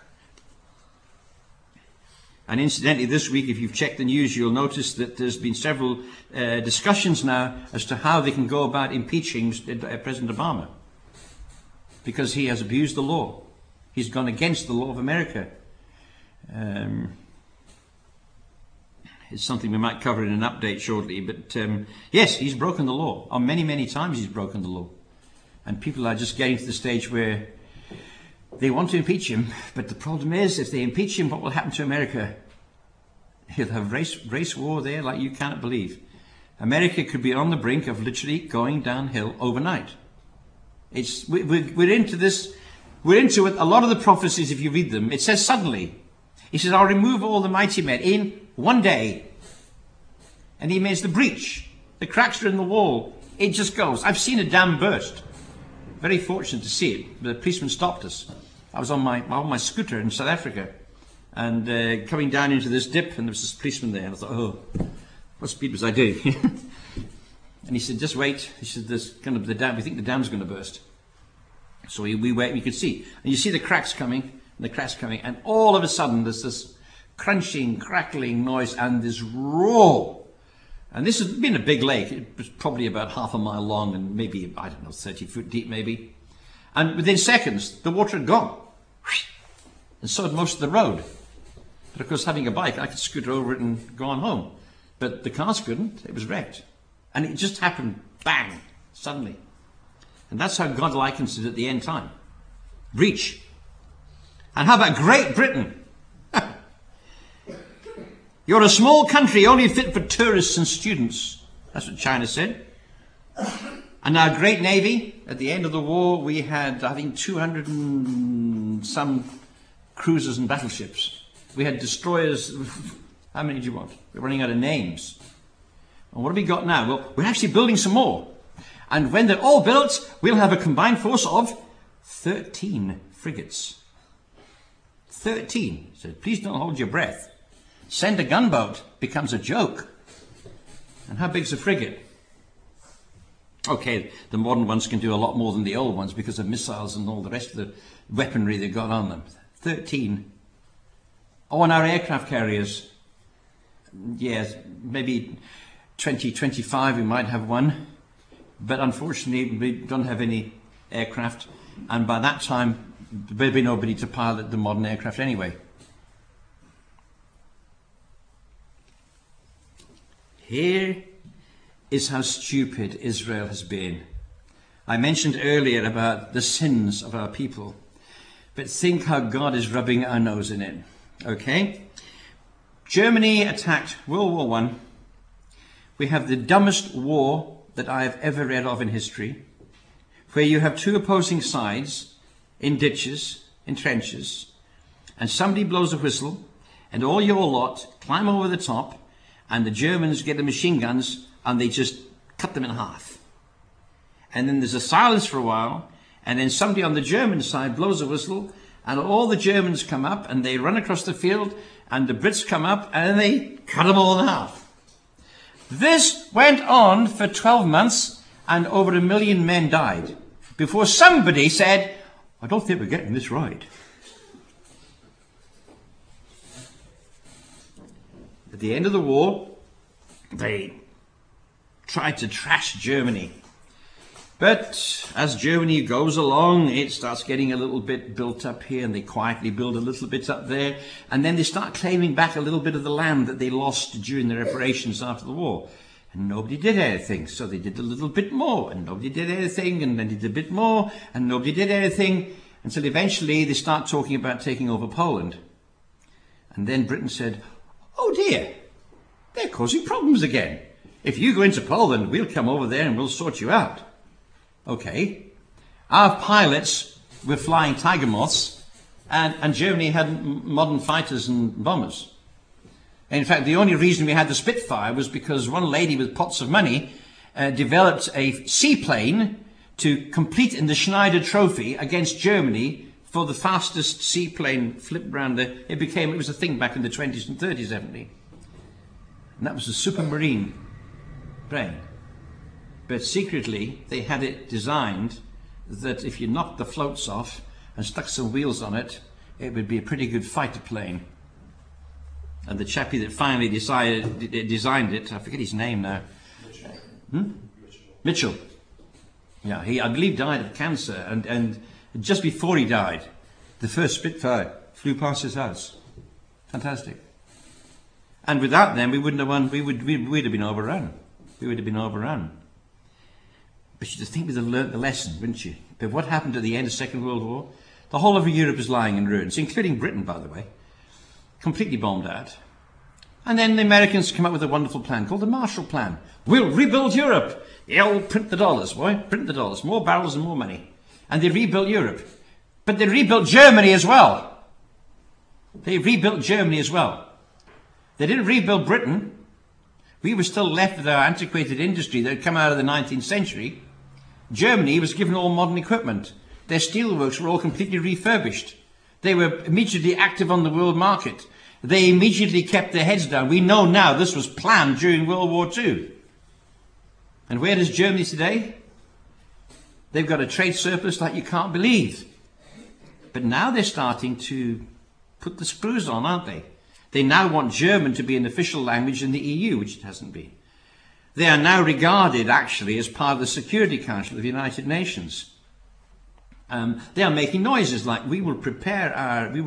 And incidentally, this week, if you've checked the news, you'll notice that there's been several discussions now as to how they can go about impeaching President Obama, because he has abused the law. He's gone against the law of America. It's something we might cover in an update shortly, but yes, he's broken the law. On many, many times he's broken the law. And people are just getting to the stage where they want to impeach him, but the problem is, if they impeach him, what will happen to America? He'll have race war there like you can't believe. America could be on the brink of literally going downhill overnight. We're into this. We're into it. A lot of the prophecies, if you read them, it says suddenly. He says, I'll remove all the mighty men in one day. And he makes the breach. The cracks are in the wall. It just goes. I've seen a dam burst. Very fortunate to see it. The policeman stopped us. I was on my scooter in South Africa, and coming down into this dip, and there was this policeman there. And I thought, oh, what speed was I doing? And he said, just wait. He said, there's going to be the dam. We think the dam's going to burst. So we wait. We could see, and you see the cracks coming, and all of a sudden there's this crunching, crackling noise, and this roar. And this has been a big lake. It was probably about half a mile long and maybe, 30 foot deep maybe. And within seconds, the water had gone. And so had most of the road. But of course, having a bike, I could scooter over it and go on home. But the cars couldn't. It was wrecked. And it just happened, bang, suddenly. And that's how God likens it at the end time. Breach. And how about Great Britain? You're a small country only fit for tourists and students. That's what China said. And our great navy, at the end of the war, we had, I think, 200 and some cruisers and battleships. We had destroyers. How many do you want? We're running out of names. And what have we got now? Well, we're actually building some more. And when they're all built, we'll have a combined force of 13 frigates. 13. So please don't hold your breath. Send a gunboat becomes a joke. And how big's a frigate? Okay, the modern ones can do a lot more than the old ones because of missiles and all the rest of the weaponry they've got on them. 13. Oh, and our aircraft carriers. Yes, maybe 20, 25 we might have one. But unfortunately, we don't have any aircraft. And by that time, there'll be nobody to pilot the modern aircraft anyway. Here is how stupid Israel has been. I mentioned earlier about the sins of our people, but think how God is rubbing our nose in it. Okay? Germany attacked World War I. We have the dumbest war that I have ever read of in history, where you have two opposing sides in ditches, in trenches, and somebody blows a whistle, and all your lot climb over the top, and the Germans get the machine guns and they just cut them in half. And then there's a silence for a while, and then somebody on the German side blows a whistle, and all the Germans come up and they run across the field, and the Brits come up and they cut them all in half. This went on for 12 months, and over 1 million men died before somebody said, I don't think we're getting this right. At the end of the war, they tried to trash Germany. But as Germany goes along, it starts getting a little bit built up here, and they quietly build a little bit up there. And then they start claiming back a little bit of the land that they lost during the reparations after the war. And nobody did anything. So they did a little bit more, and nobody did anything, and then they did a bit more, and nobody did anything, until eventually they start talking about taking over Poland. And then Britain said, oh dear, they're causing problems again. If you go into Poland, we'll come over there and we'll sort you out. Okay. Our pilots were flying Tiger Moths, and Germany had modern fighters and bombers. In fact, the only reason we had the Spitfire was because one lady with pots of money developed a seaplane to compete in the Schneider Trophy against Germany for the fastest seaplane flip round the... It was a thing back in the 20s and 30s, definitely. And that was a Supermarine plane. But secretly, they had it designed that if you knocked the floats off and stuck some wheels on it, it would be a pretty good fighter plane. And the chappie that finally designed it, I forget his name now. Mitchell. Yeah, he, I believe, died of cancer. And just before he died, the first Spitfire flew past his house. Fantastic. And without them, we wouldn't have won. We'd have been overrun. We would have been overrun. But you'd think we'd have learnt the lesson, wouldn't you? But what happened at the end of the Second World War? The whole of Europe is lying in ruins, including Britain, by the way. Completely bombed out. And then the Americans come up with a wonderful plan called the Marshall Plan. We'll rebuild Europe. They'll print the dollars, boy. Print the dollars. More barrels and more money. And they rebuilt Europe. But they rebuilt Germany as well. They rebuilt Germany as well. They didn't rebuild Britain. We were still left with our antiquated industry that had come out of the 19th century. Germany was given all modern equipment. Their steelworks were all completely refurbished. They were immediately active on the world market. They immediately kept their heads down. We know now this was planned during World War II. And where is Germany today? They've got a trade surplus like you can't believe. But now they're starting to put the screws on, aren't they? They now want German to be an official language in the EU, which it hasn't been. They are now regarded, actually, as part of the Security Council of the United Nations. They are making noises like we will protect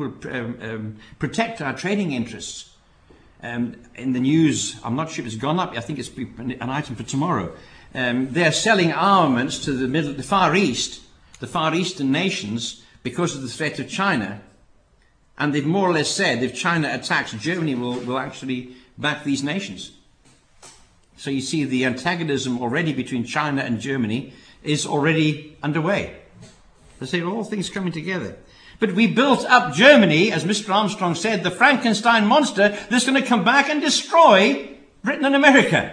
our trading interests. In the news, I'm not sure if it's gone up. I think it's an item for tomorrow. They're selling armaments to the Far East, the Far Eastern nations, because of the threat of China. And they've more or less said if China attacks, Germany will actually back these nations. So you see the antagonism already between China and Germany is already underway. They say all things coming together. But we built up Germany, as Mr. Armstrong said, the Frankenstein monster that's going to come back and destroy Britain and America.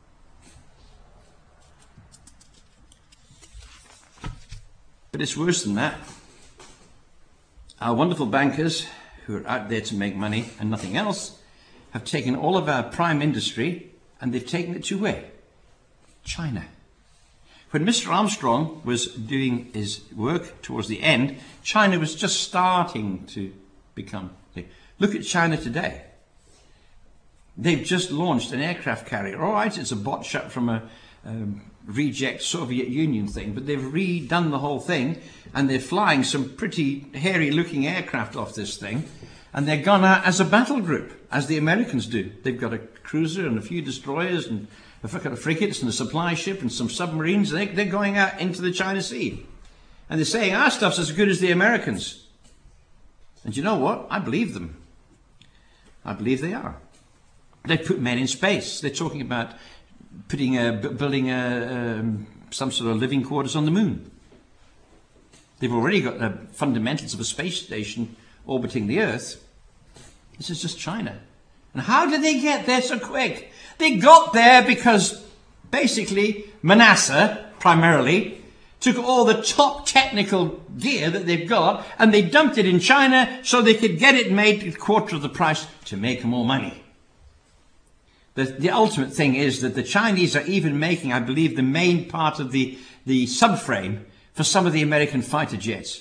But it's worse than that. Our wonderful bankers, who are out there to make money and nothing else, have taken all of our prime industry and they've taken it to where? China. When Mr. Armstrong was doing his work towards the end, China was just starting to become... Look at China today. They've just launched an aircraft carrier. All right, it's a bot shot from a reject Soviet Union thing, but they've redone the whole thing and they're flying some pretty hairy-looking aircraft off this thing, and they're gone out as a battle group, as the Americans do. They've got a cruiser and a few destroyers and a couple of frigates and a supply ship and some submarines. They're going out into the China Sea. And they're saying our stuff's as good as the Americans. And you know what? I believe them. I believe they are. They put men in space. They're talking about building some sort of living quarters on the moon. They've already got the fundamentals of a space station orbiting the Earth. This is just China. And how did they get there so quick? They got there because basically Manasseh, primarily, took all the top technical gear that they've got and they dumped it in China so they could get it made at a quarter of the price to make more money. The ultimate thing is that the Chinese are even making, I believe, the main part of the subframe for some of the American fighter jets.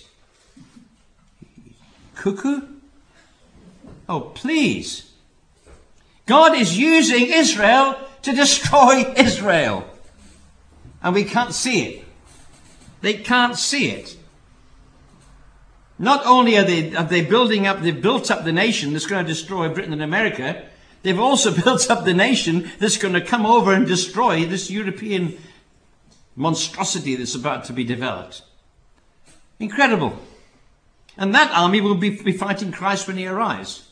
Cuckoo? Oh, please. God is using Israel to destroy Israel. And we can't see it. They can't see it. Not only are they they've built up the nation that's going to destroy Britain and America, they've also built up the nation that's going to come over and destroy this European monstrosity that's about to be developed. Incredible. And that army will be fighting Christ when he arrives.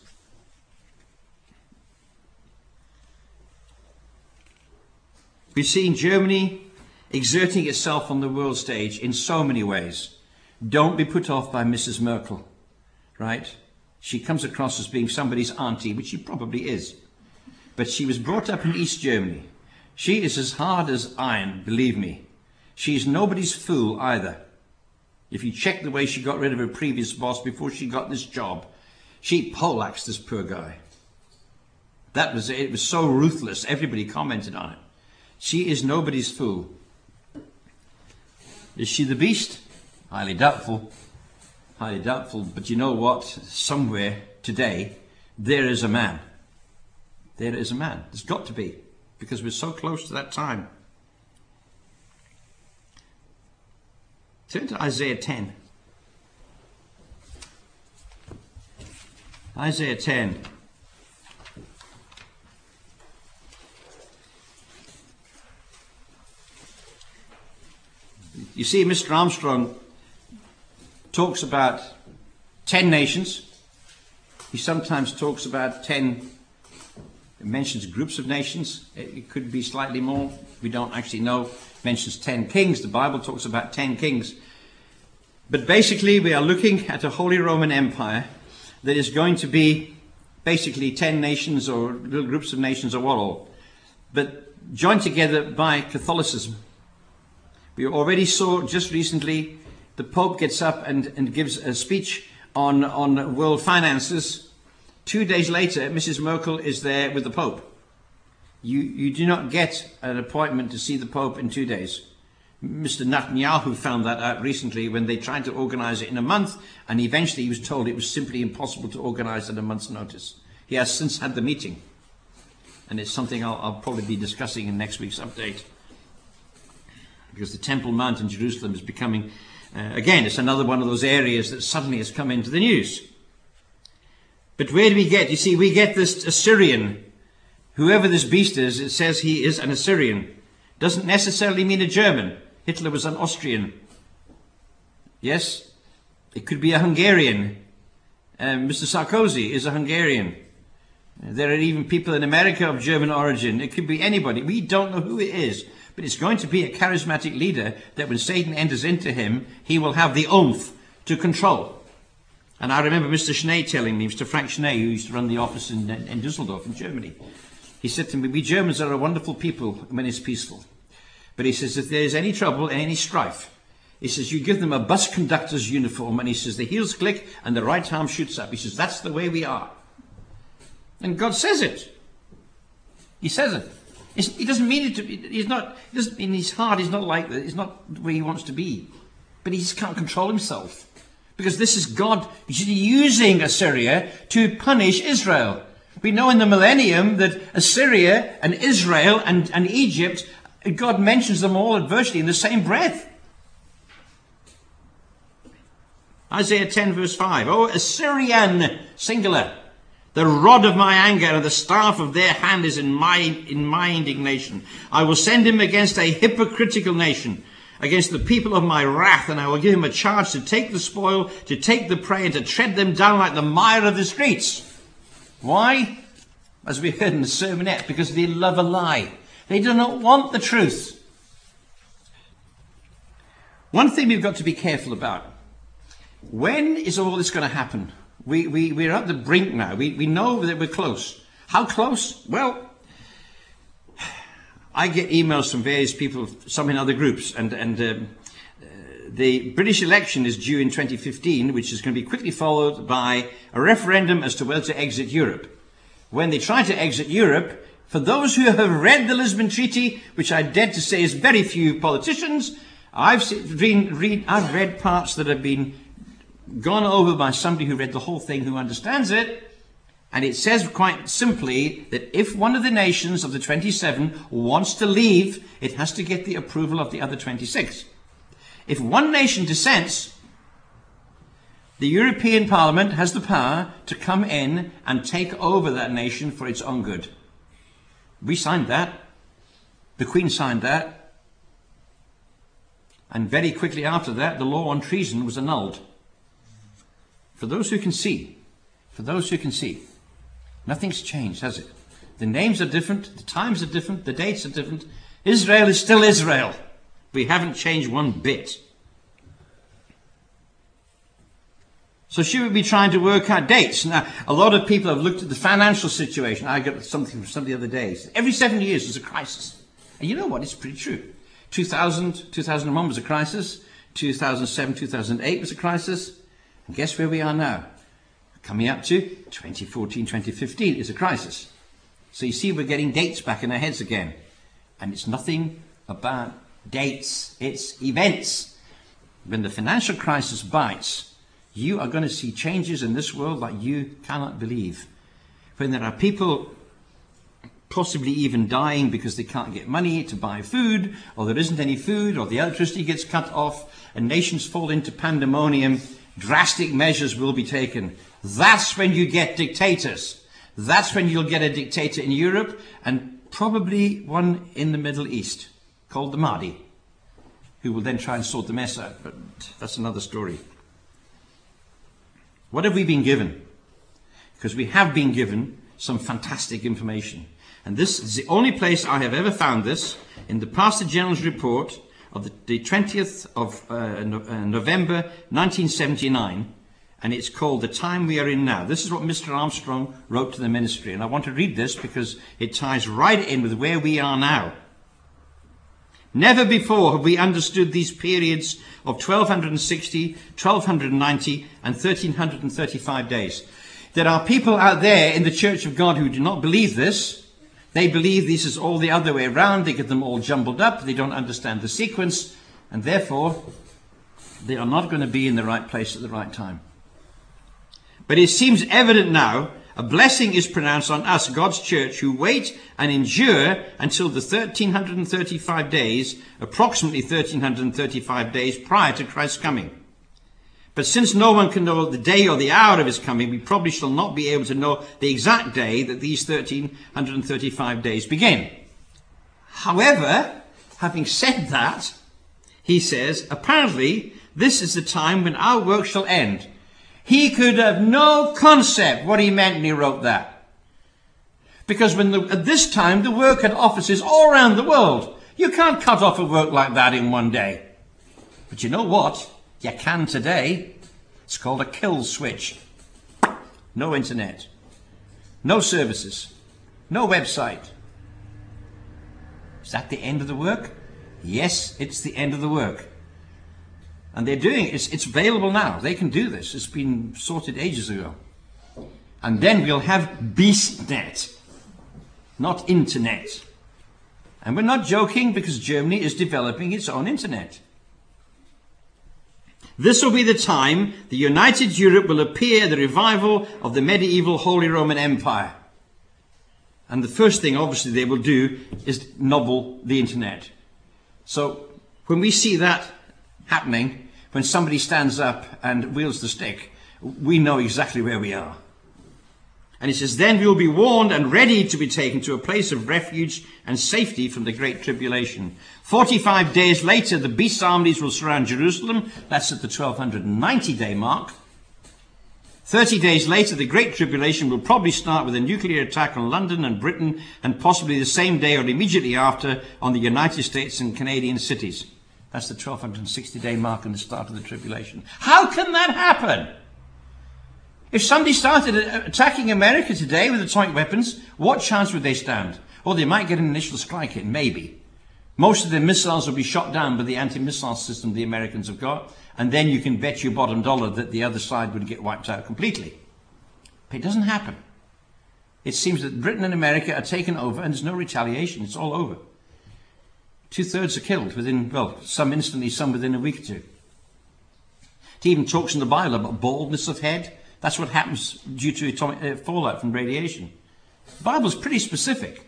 We've seen Germany exerting itself on the world stage in so many ways. Don't be put off by Mrs. Merkel, right? She comes across as being somebody's auntie, which she probably is. But she was brought up in East Germany. She is as hard as iron, believe me. She's nobody's fool either. If you check the way she got rid of her previous boss before she got this job, she poleaxed this poor guy. It was so ruthless, everybody commented on it. She is nobody's fool. Is she the beast? Highly doubtful. Highly doubtful. But you know what? Somewhere today, there is a man. There is a man. There's got to be. Because we're so close to that time. Turn to Isaiah 10. Isaiah 10. You see, Mr. Armstrong talks about 10 nations. He sometimes talks about 10, mentions groups of nations. It could be slightly more. We don't actually know. Mentions 10 kings. The Bible talks about 10 kings. But basically, we are looking at a Holy Roman Empire that is going to be basically 10 nations or little groups of nations or what all, but joined together by Catholicism. We already saw just recently the Pope gets up and gives a speech on world finances. 2 days later, Mrs. Merkel is there with the Pope. You do not get an appointment to see the Pope in 2 days. Mr. Netanyahu found that out recently when they tried to organize it in a month, and eventually he was told it was simply impossible to organize at a month's notice. He has since had the meeting, and it's something I'll probably be discussing in next week's update. Because the Temple Mount in Jerusalem is becoming, again, it's another one of those areas that suddenly has come into the news. But where do we get? You see, we get this Assyrian. Whoever this beast is, it says he is an Assyrian. Doesn't necessarily mean a German. Hitler was an Austrian. Yes? It could be a Hungarian. Mr. Sarkozy is a Hungarian. There are even people in America of German origin. It could be anybody. We don't know who it is. But it's going to be a charismatic leader that when Satan enters into him, he will have the oomph to control. And I remember Mr. Schnee telling me, Mr. Frank Schnee, who used to run the office in Düsseldorf in Germany, he said to me, we Germans are a wonderful people when it's peaceful. But he says, if there's any trouble and any strife, he says, you give them a bus conductor's uniform, and he says, the heels click and the right arm shoots up. He says, that's the way we are. And God says it. He says it. He doesn't mean it to be, he doesn't in his heart, he's not like that. He's not where he wants to be. But he just can't control himself. Because this is God using Assyria to punish Israel. We know in the millennium that Assyria and Israel and Egypt, God mentions them all virtually in the same breath. Isaiah 10 verse 5. Oh, Assyrian, singular. The rod of my anger and the staff of their hand is in my indignation. I will send him against a hypocritical nation, against the people of my wrath, and I will give him a charge to take the spoil, to take the prey, and to tread them down like the mire of the streets. Why? As we heard in the sermonette, because they love a lie. They do not want the truth. One thing we've got to be careful about. When is all this going to happen? We're at the brink now. We know that we're close. How close? Well, I get emails from various people, some in other groups, and the British election is due in 2015, which is going to be quickly followed by a referendum as to whether to exit Europe. When they try to exit Europe, for those who have read the Lisbon Treaty, which I dare to say is very few politicians, I've read parts that have been gone over by somebody who read the whole thing, who understands it, and it says quite simply that if one of the nations of the 27 wants to leave, it has to get the approval of the other 26. If one nation dissents, the European Parliament has the power to come in and take over that nation for its own good. We signed that. The Queen signed that. And very quickly after that, the law on treason was annulled. For those who can see, nothing's changed, has it? The names are different, the times are different, the dates are different. Israel is still Israel. We haven't changed one bit. So should we be trying to work out dates? Now, a lot of people have looked at the financial situation. I got something from somebody the other day. Every 7 years there's a crisis. And you know what? It's pretty true. 2001 was a crisis. 2007, 2008 was a crisis. And guess where we are now? Coming up to 2014, 2015 is a crisis. So you see, we're getting dates back in our heads again. And it's nothing about dates. It's events. when the financial crisis bites, you are going to see changes in this world like you cannot believe. When there are people possibly even dying because they can't get money to buy food, or there isn't any food, or the electricity gets cut off, and nations fall into pandemonium, drastic measures will be taken. That's when you get dictators. That's when you'll get a dictator in Europe, and probably one in the Middle East, called the Mahdi, who will then try and sort the mess out. But that's another story. What have we been given? Because we have been given some fantastic information. And this is the only place I have ever found this, in the Pastor General's report of the 20th of November 1979, and it's called The Time We Are In Now. This is what Mr. Armstrong wrote to the ministry, and I want to read this because it ties right in with where we are now. Never before have we understood these periods of 1260, 1290, and 1335 days. There are people out there in the Church of God who do not believe this. They believe this is all the other way around. They get them all jumbled up. They don't understand the sequence. And therefore, they are not going to be in the right place at the right time. But it seems evident now, a blessing is pronounced on us, God's church, who wait and endure until the 1335 days, approximately 1335 days prior to Christ's coming. But since no one can know the day or the hour of his coming, we probably shall not be able to know the exact day that these 1335 days begin. However, having said that, he says, apparently this is the time when our work shall end. He could have no concept what he meant when he wrote that. Because at this time, the work had offices all around the world. You can't cut off a work like that in one day. But you know what? You can today. It's called a kill switch. No internet. No services. No website. Is that the end of the work? Yes, it's the end of the work. And they're doing it. It's available now. They can do this. It's been sorted ages ago. And then we'll have BeastNet, not internet. And we're not joking, because Germany is developing its own internet. This will be the time the united Europe will appear, the revival of the medieval Holy Roman Empire. And the first thing, obviously, they will do is nobble the internet. So when we see that happening, when somebody stands up and wields the stick, we know exactly where we are. And he says, then we will be warned and ready to be taken to a place of refuge and safety from the great tribulation. 45 days later, the beast armies will surround Jerusalem. That's at the 1290-day mark. 30 days later, the great tribulation will probably start with a nuclear attack on London and Britain, and possibly the same day or immediately after on the United States and Canadian cities. That's the 1260-day mark and the start of the tribulation. How can that happen? If somebody started attacking America today with atomic weapons, what chance would they stand? Or they might get an initial strike in, maybe. Most of their missiles will be shot down by the anti-missile system the Americans have got, and then you can bet your bottom dollar that the other side would get wiped out completely. But it doesn't happen. It seems that Britain and America are taken over and there's no retaliation. It's all over. 2/3 are killed within, well, some instantly, some within a week or two. It even talks in the Bible about baldness of head. That's what happens due to atomic fallout from radiation. The Bible is pretty specific.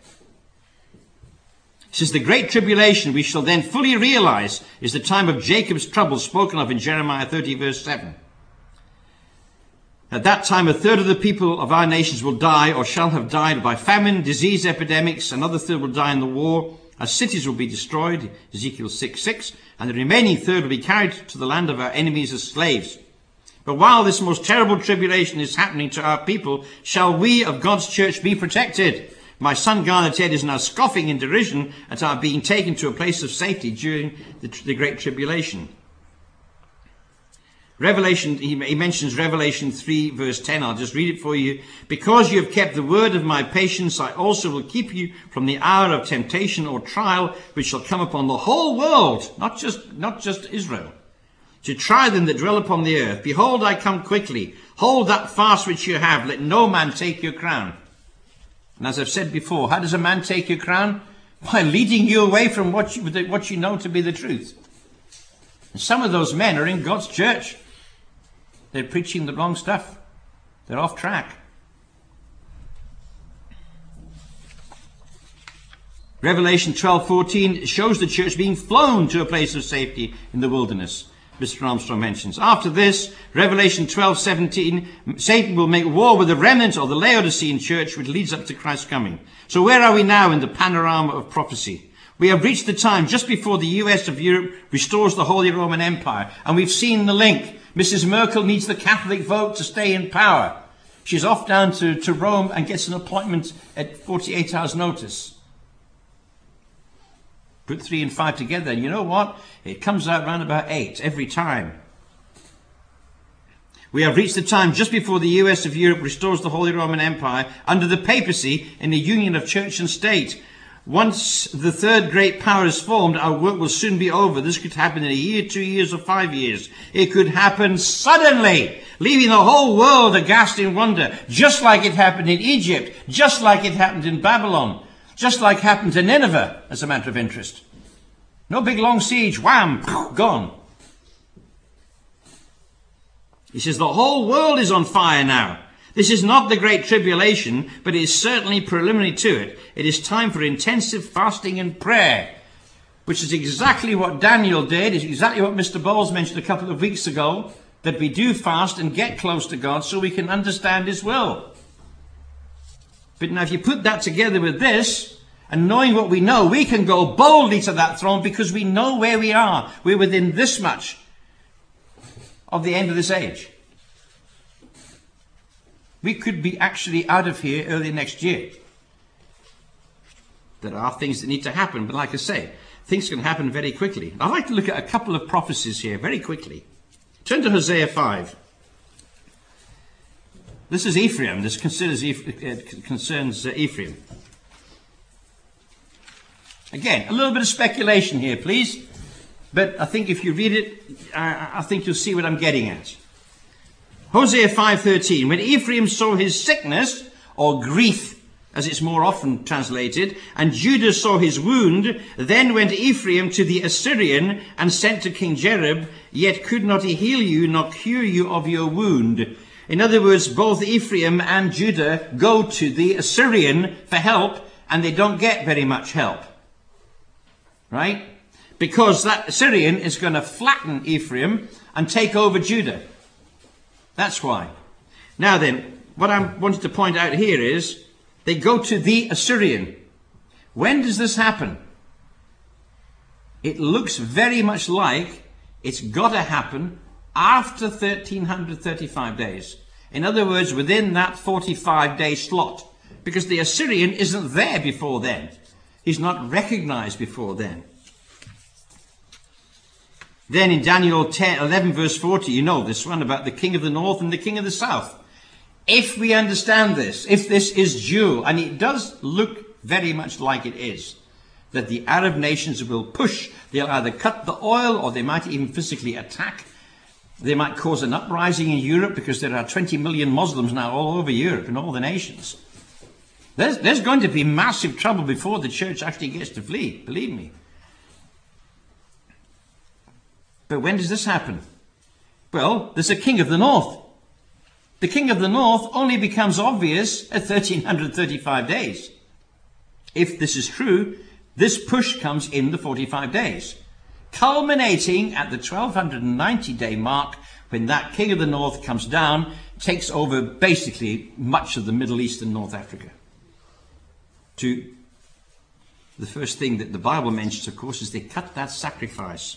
It says, the great tribulation we shall then fully realize is the time of Jacob's trouble spoken of in Jeremiah 30 verse 7. At that time, 1/3 of the people of our nations will die or shall have died by famine, disease, epidemics. Another 1/3 will die in the war. Our cities will be destroyed, Ezekiel 6:6, and the remaining 1/3 will be carried to the land of our enemies as slaves. But while this most terrible tribulation is happening to our people, shall we of God's church be protected? My son Garnet Ed is now scoffing in derision at our being taken to a place of safety during the great tribulation. Revelation, he mentions Revelation 3 verse 10. I'll just read it for you. Because you have kept the word of my patience, I also will keep you from the hour of temptation or trial, which shall come upon the whole world, not just Israel, to try them that dwell upon the earth. Behold, I come quickly. Hold that fast which you have. Let no man take your crown. And as I've said before, how does a man take your crown? By leading you away from what you know to be the truth. And some of those men are in God's church. They're preaching the wrong stuff. They're off track. Revelation 12:14 shows the church being flown to a place of safety in the wilderness. Mr. Armstrong mentions. After this, Revelation 12:17, Satan will make war with the remnant of the Laodicean church, which leads up to Christ's coming. So where are we now in the panorama of prophecy? We have reached the time just before the US of Europe restores the Holy Roman Empire. And we've seen the link. Mrs. Merkel needs the Catholic vote to stay in power. She's off down to Rome and gets an appointment at 48 hours notice. Put 3 and 5 together, and you know what? It comes out round about 8 every time. We have reached the time just before the US of Europe restores the Holy Roman Empire under the papacy in a union of church and state. Once the third great power is formed, our work will soon be over. This could happen in a year, 2 years, or 5 years. It could happen suddenly, leaving the whole world aghast in wonder, just like it happened in Egypt, just like it happened in Babylon. Just like happened to Nineveh, as a matter of interest. No big long siege, wham, gone. He says the whole world is on fire now. This is not the Great Tribulation, but it is certainly preliminary to it. It is time for intensive fasting and prayer, which is exactly what Daniel did. It's exactly what Mr. Bowles mentioned a couple of weeks ago, that we do fast and get close to God so we can understand his will. But now if you put that together with this, and knowing what we know, we can go boldly to that throne because we know where we are. We're within this much of the end of this age. We could be actually out of here early next year. There are things that need to happen, but like I say, things can happen very quickly. I'd like to look at a couple of prophecies here very quickly. Turn to Hosea 5. This is Ephraim. This concerns Ephraim. Again, a little bit of speculation here, please. But I think if you read it, I think you'll see what I'm getting at. Hosea 5:13. When Ephraim saw his sickness, or grief, as it's more often translated, and Judah saw his wound, then went Ephraim to the Assyrian and sent to King Jerob, yet could not he heal you nor cure you of your wound. In other words, both Ephraim and Judah go to the Assyrian for help, and they don't get very much help. Right? Because that Assyrian is going to flatten Ephraim and take over Judah. That's why. Now then, what I wanted to point out here is, they go to the Assyrian. When does this happen? It looks very much like it's got to happen after 1335 days. In other words, within that 45-day slot. Because the Assyrian isn't there before then. He's not recognized before then. Then in Daniel 11 verse 40, you know this one about the king of the north and the king of the south. If we understand this, if this is due, and it does look very much like it is, that the Arab nations will push, they'll either cut the oil or they might even physically attack. They might cause an uprising in Europe because there are 20 million Muslims now all over Europe in all the nations. There's going to be massive trouble before the church actually gets to flee, believe me. But when does this happen? Well, there's a king of the north. The king of the north only becomes obvious at 1335 days. If this is true, this push comes in the 45 days, culminating at the 1290-day mark when that king of the north comes down, takes over basically much of the Middle East and North Africa. The first thing that the Bible mentions, of course, is they cut that sacrifice.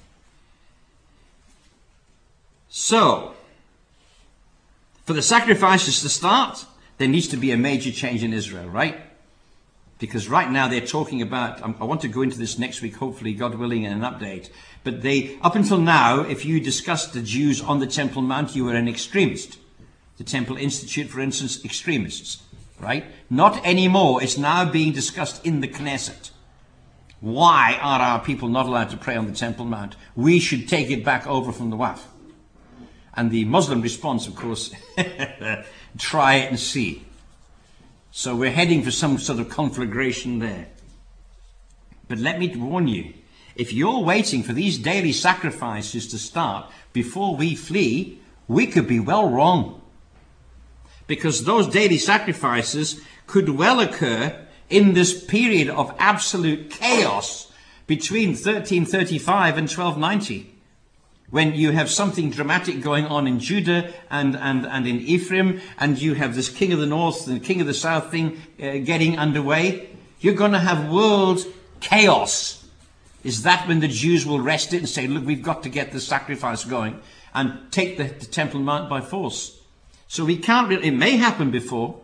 So, for the sacrifices to start, there needs to be a major change in Israel, right? Because right now they're talking about, I want to go into this next week, hopefully, God willing, in an update. But up until now, if you discussed the Jews on the Temple Mount, you were an extremist. The Temple Institute, for instance, extremists, right? Not anymore. It's now being discussed in the Knesset. Why are our people not allowed to pray on the Temple Mount? We should take it back over from the Waqf. And the Muslim response, of course, try it and see. So we're heading for some sort of conflagration there. But let me warn you, If you're waiting for these daily sacrifices to start before we flee, we could be well wrong. Because those daily sacrifices could well occur in this period of absolute chaos between 1335 and 1290. When you have something dramatic going on in Judah and in Ephraim, and you have this king of the north and king of the south thing getting underway, you're going to have world chaos. Is that when the Jews will wrest it and say, look, we've got to get the sacrifice going and take the Temple Mount by force? So we can't really, it may happen before,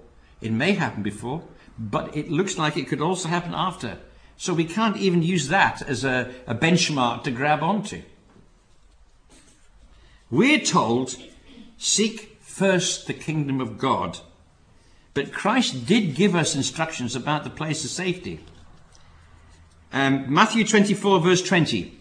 but it looks like it could also happen after. So we can't even use that as a benchmark to grab onto. We're told, seek first the kingdom of God. But Christ did give us instructions about the place of safety. Matthew 24 verse 20.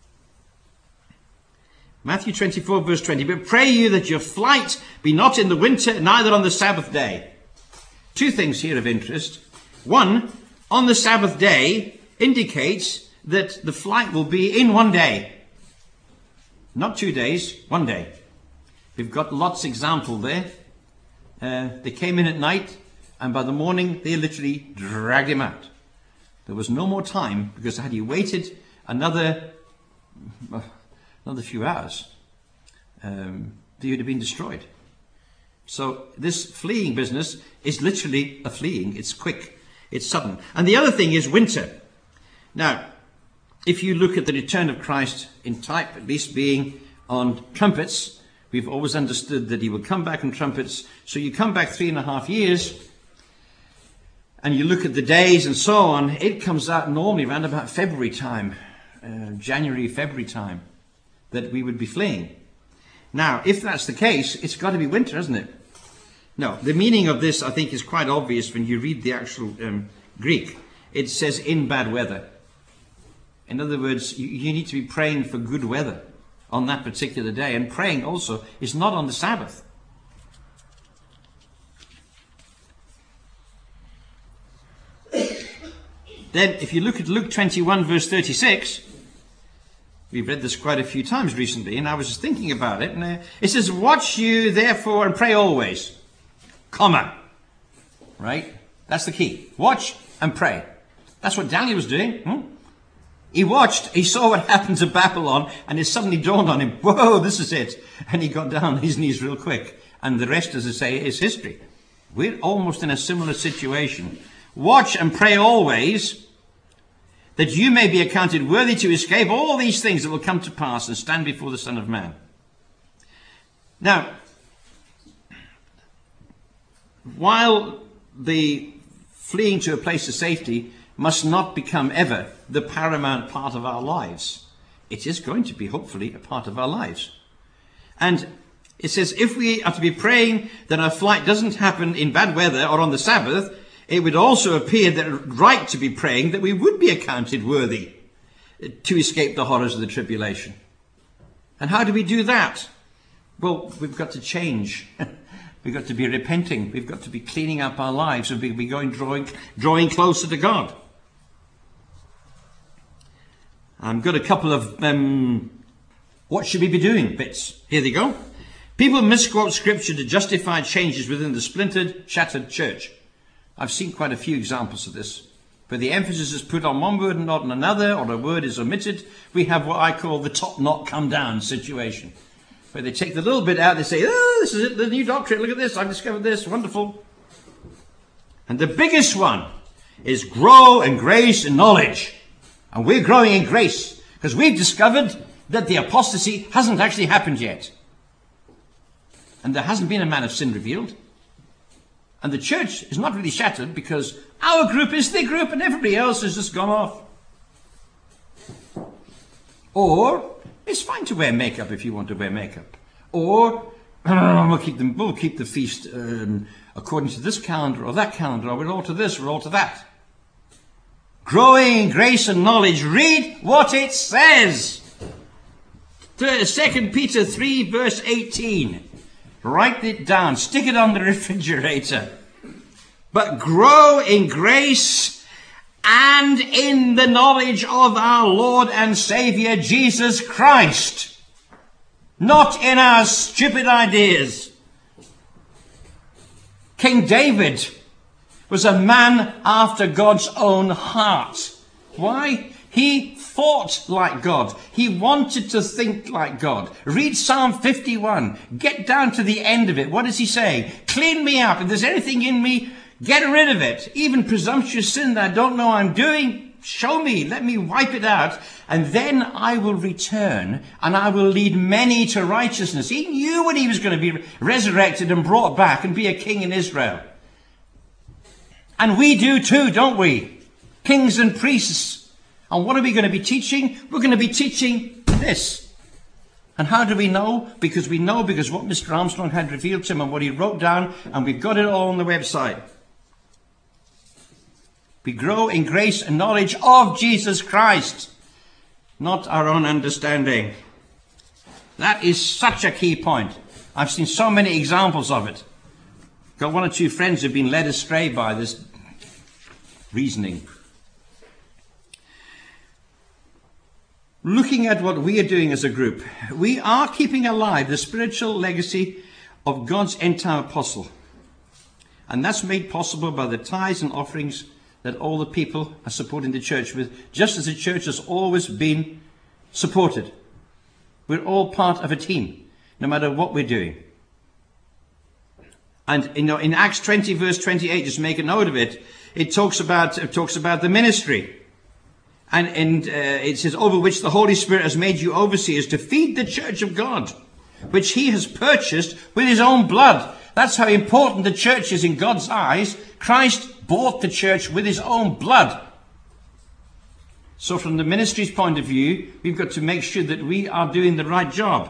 Matthew 24 verse 20. But pray you that your flight be not in the winter, neither on the Sabbath day. Two things here of interest. One, on the Sabbath day indicates that the flight will be in one day. Not 2 days, 1 day. We've got Lot's example there. They came in at night, and by the morning they literally dragged him out. There was no more time, because had he waited another few hours, they would have been destroyed. So this fleeing business is literally a fleeing. It's quick. It's sudden. And the other thing is winter. Now, if you look at the return of Christ in type, at least being on trumpets, we've always understood that he will come back on trumpets. So you come back 3.5 years, and you look at the days and so on, it comes out normally around about February time, January, February time, that we would be fleeing. Now, if that's the case, it's got to be winter, hasn't it? No, the meaning of this, I think, is quite obvious when you read the actual Greek. It says in bad weather. In other words, you need to be praying for good weather on that particular day. And praying also is not on the Sabbath. Then, if you look at Luke 21, verse 36, we've read this quite a few times recently, and I was just thinking about it. And it says, watch you therefore and pray always, comma. Right? That's the key. Watch and pray. That's what Daniel was doing. He watched, he saw what happened to Babylon, and it suddenly dawned on him, whoa, this is it. And he got down on his knees real quick. And the rest, as I say, is history. We're almost in a similar situation. Watch and pray always, that you may be accounted worthy to escape all these things that will come to pass and stand before the Son of Man. Now, while the fleeing to a place of safety must not become ever the paramount part of our lives, it is going to be hopefully a part of our lives. And it says if we are to be praying that our flight doesn't happen in bad weather or on the Sabbath, it would also appear that right to be praying that we would be accounted worthy to escape the horrors of the tribulation. And how do we do that? Well, we've got to change. We've got to be repenting. We've got to be cleaning up our lives and be drawing closer to God. I've got a couple of what should we be doing bits. Here they go. People misquote scripture to justify changes within the splintered, shattered church. I've seen quite a few examples of this, where the emphasis is put on one word and not on another, or a word is omitted. We have what I call the top not come down situation, where they take the little bit out, they say, oh, this is it, the new doctrine, look at this, I've discovered this, wonderful. And the biggest one is grow in grace and knowledge. And we're growing in grace, because we've discovered that the apostasy hasn't actually happened yet. And there hasn't been a man of sin revealed. And the church is not really shattered because our group is the group and everybody else has just gone off. Or it's fine to wear makeup if you want to wear makeup. Or we'll keep the feast according to this calendar or that calendar, or we're all to this, we're all to that. Growing in grace and knowledge. Read what it says. 2 Peter 3 verse 18. Write it down. Stick it on the refrigerator. But grow in grace and in the knowledge of our Lord and Savior Jesus Christ. Not in our stupid ideas. King David was a man after God's own heart. Why? He thought like God. He wanted to think like God. Read Psalm 51. Get down to the end of it. What does he say? Clean me up. If there's anything in me, get rid of it. Even presumptuous sin that I don't know I'm doing, show me. Let me wipe it out. And then I will return and I will lead many to righteousness. He knew when he was going to be resurrected and brought back and be a king in Israel. And we do too, don't we? Kings and priests. And what are we going to be teaching? We're going to be teaching this. And how do we know? Because we know because what Mr. Armstrong had revealed to him and what he wrote down, and we've got it all on the website. We grow in grace and knowledge of Jesus Christ, not our own understanding. That is such a key point. I've seen so many examples of it. Got one or two friends who've been led astray by this reasoning. Looking at what we are doing as a group, we are keeping alive the spiritual legacy of God's end-time apostle. And that's made possible by the tithes and offerings that all the people are supporting the church with, just as the church has always been supported. We're all part of a team, no matter what we're doing. And in Acts 20 verse 28, just make a note of it, it talks about the ministry. And it says, over which the Holy Spirit has made you overseers to feed the church of God, which he has purchased with his own blood. That's how important the church is in God's eyes. Christ bought the church with his own blood. So from the ministry's point of view, we've got to make sure that we are doing the right job.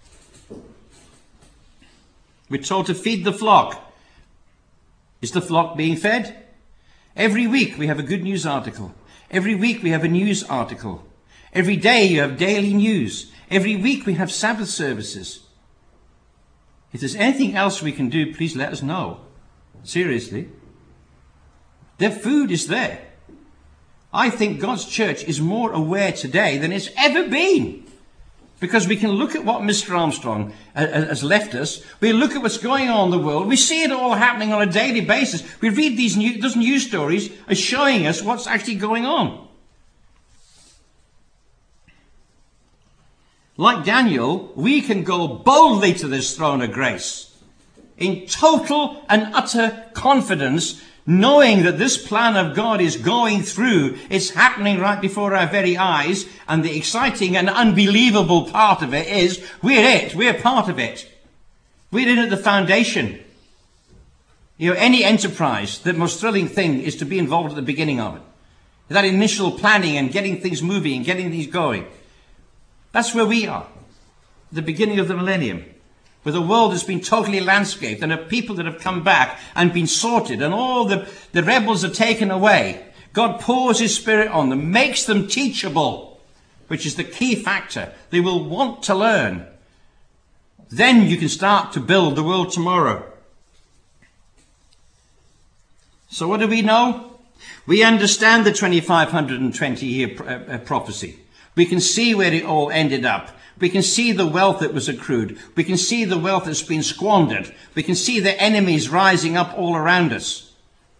We're told to feed the flock. Is the flock being fed? Every week we have a good news article. Every week we have a news article. Every day you have daily news. Every week we have Sabbath services. If there's anything else we can do, please let us know. Seriously. The food is there. I think God's church is more aware today than it's ever been. Because we can look at what Mr. Armstrong has left us. We look at what's going on in the world. We see it all happening on a daily basis. We read those news stories as showing us what's actually going on. Like Daniel, we can go boldly to this throne of grace in total and utter confidence, knowing that this plan of God is going through, it's happening right before our very eyes, and the exciting and unbelievable part of it is we're part of it. We're in at the foundation. Any enterprise, the most thrilling thing is to be involved at the beginning of it. That initial planning and getting things moving and getting things going. That's where we are, the beginning of the millennium. Where the world has been totally landscaped and a people that have come back and been sorted and all the rebels are taken away. God pours his Spirit on them, makes them teachable, which is the key factor. They will want to learn. Then you can start to build the world tomorrow. So what do we know? We understand the 2520-year prophecy. We can see where it all ended up. We can see the wealth that was accrued. We can see the wealth that's been squandered. We can see the enemies rising up all around us.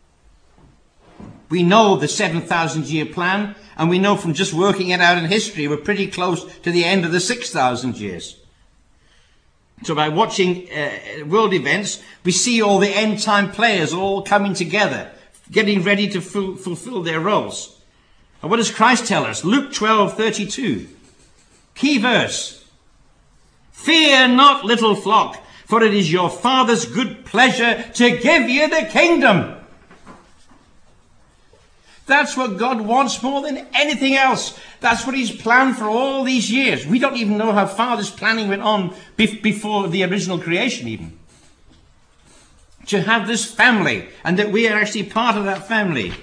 We know the 7,000-year plan, and we know from just working it out in history, we're pretty close to the end of the 6,000 years. So by watching world events, we see all the end-time players all coming together, getting ready to fulfill their roles. And what does Christ tell us? Luke 12:32. Key verse. Fear not, little flock, for it is your Father's good pleasure to give you the kingdom. That's what God wants more than anything else. That's what he's planned for all these years. We don't even know how far this planning went on before the original creation even. To have this family, and that we are actually part of that family.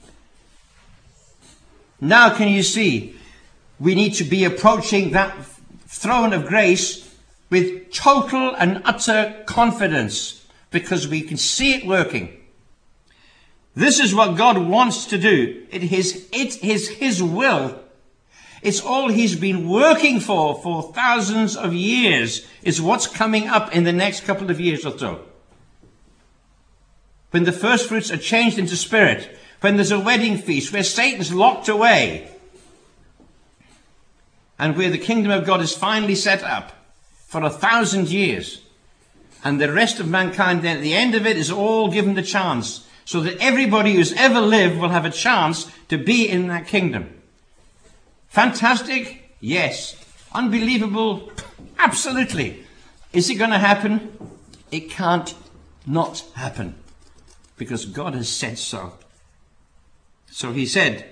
Now can you see? We need to be approaching that throne of grace with total and utter confidence because we can see it working. This is what God wants to do. It is his will. It's all he's been working for thousands of years, is what's coming up in the next couple of years or so. When the first fruits are changed into spirit, when there's a wedding feast, where Satan's locked away, and where the kingdom of God is finally set up for 1,000 years, and the rest of mankind then at the end of it is all given the chance, so that everybody who's ever lived will have a chance to be in that kingdom. Fantastic? Yes. Unbelievable? Absolutely. Is it going to happen? It can't not happen, because God has said so. So he said,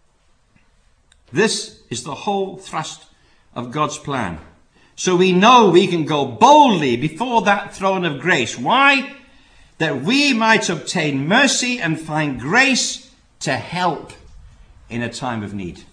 this is the whole thrust of God's plan. So we know we can go boldly before that throne of grace. Why? That we might obtain mercy and find grace to help in a time of need.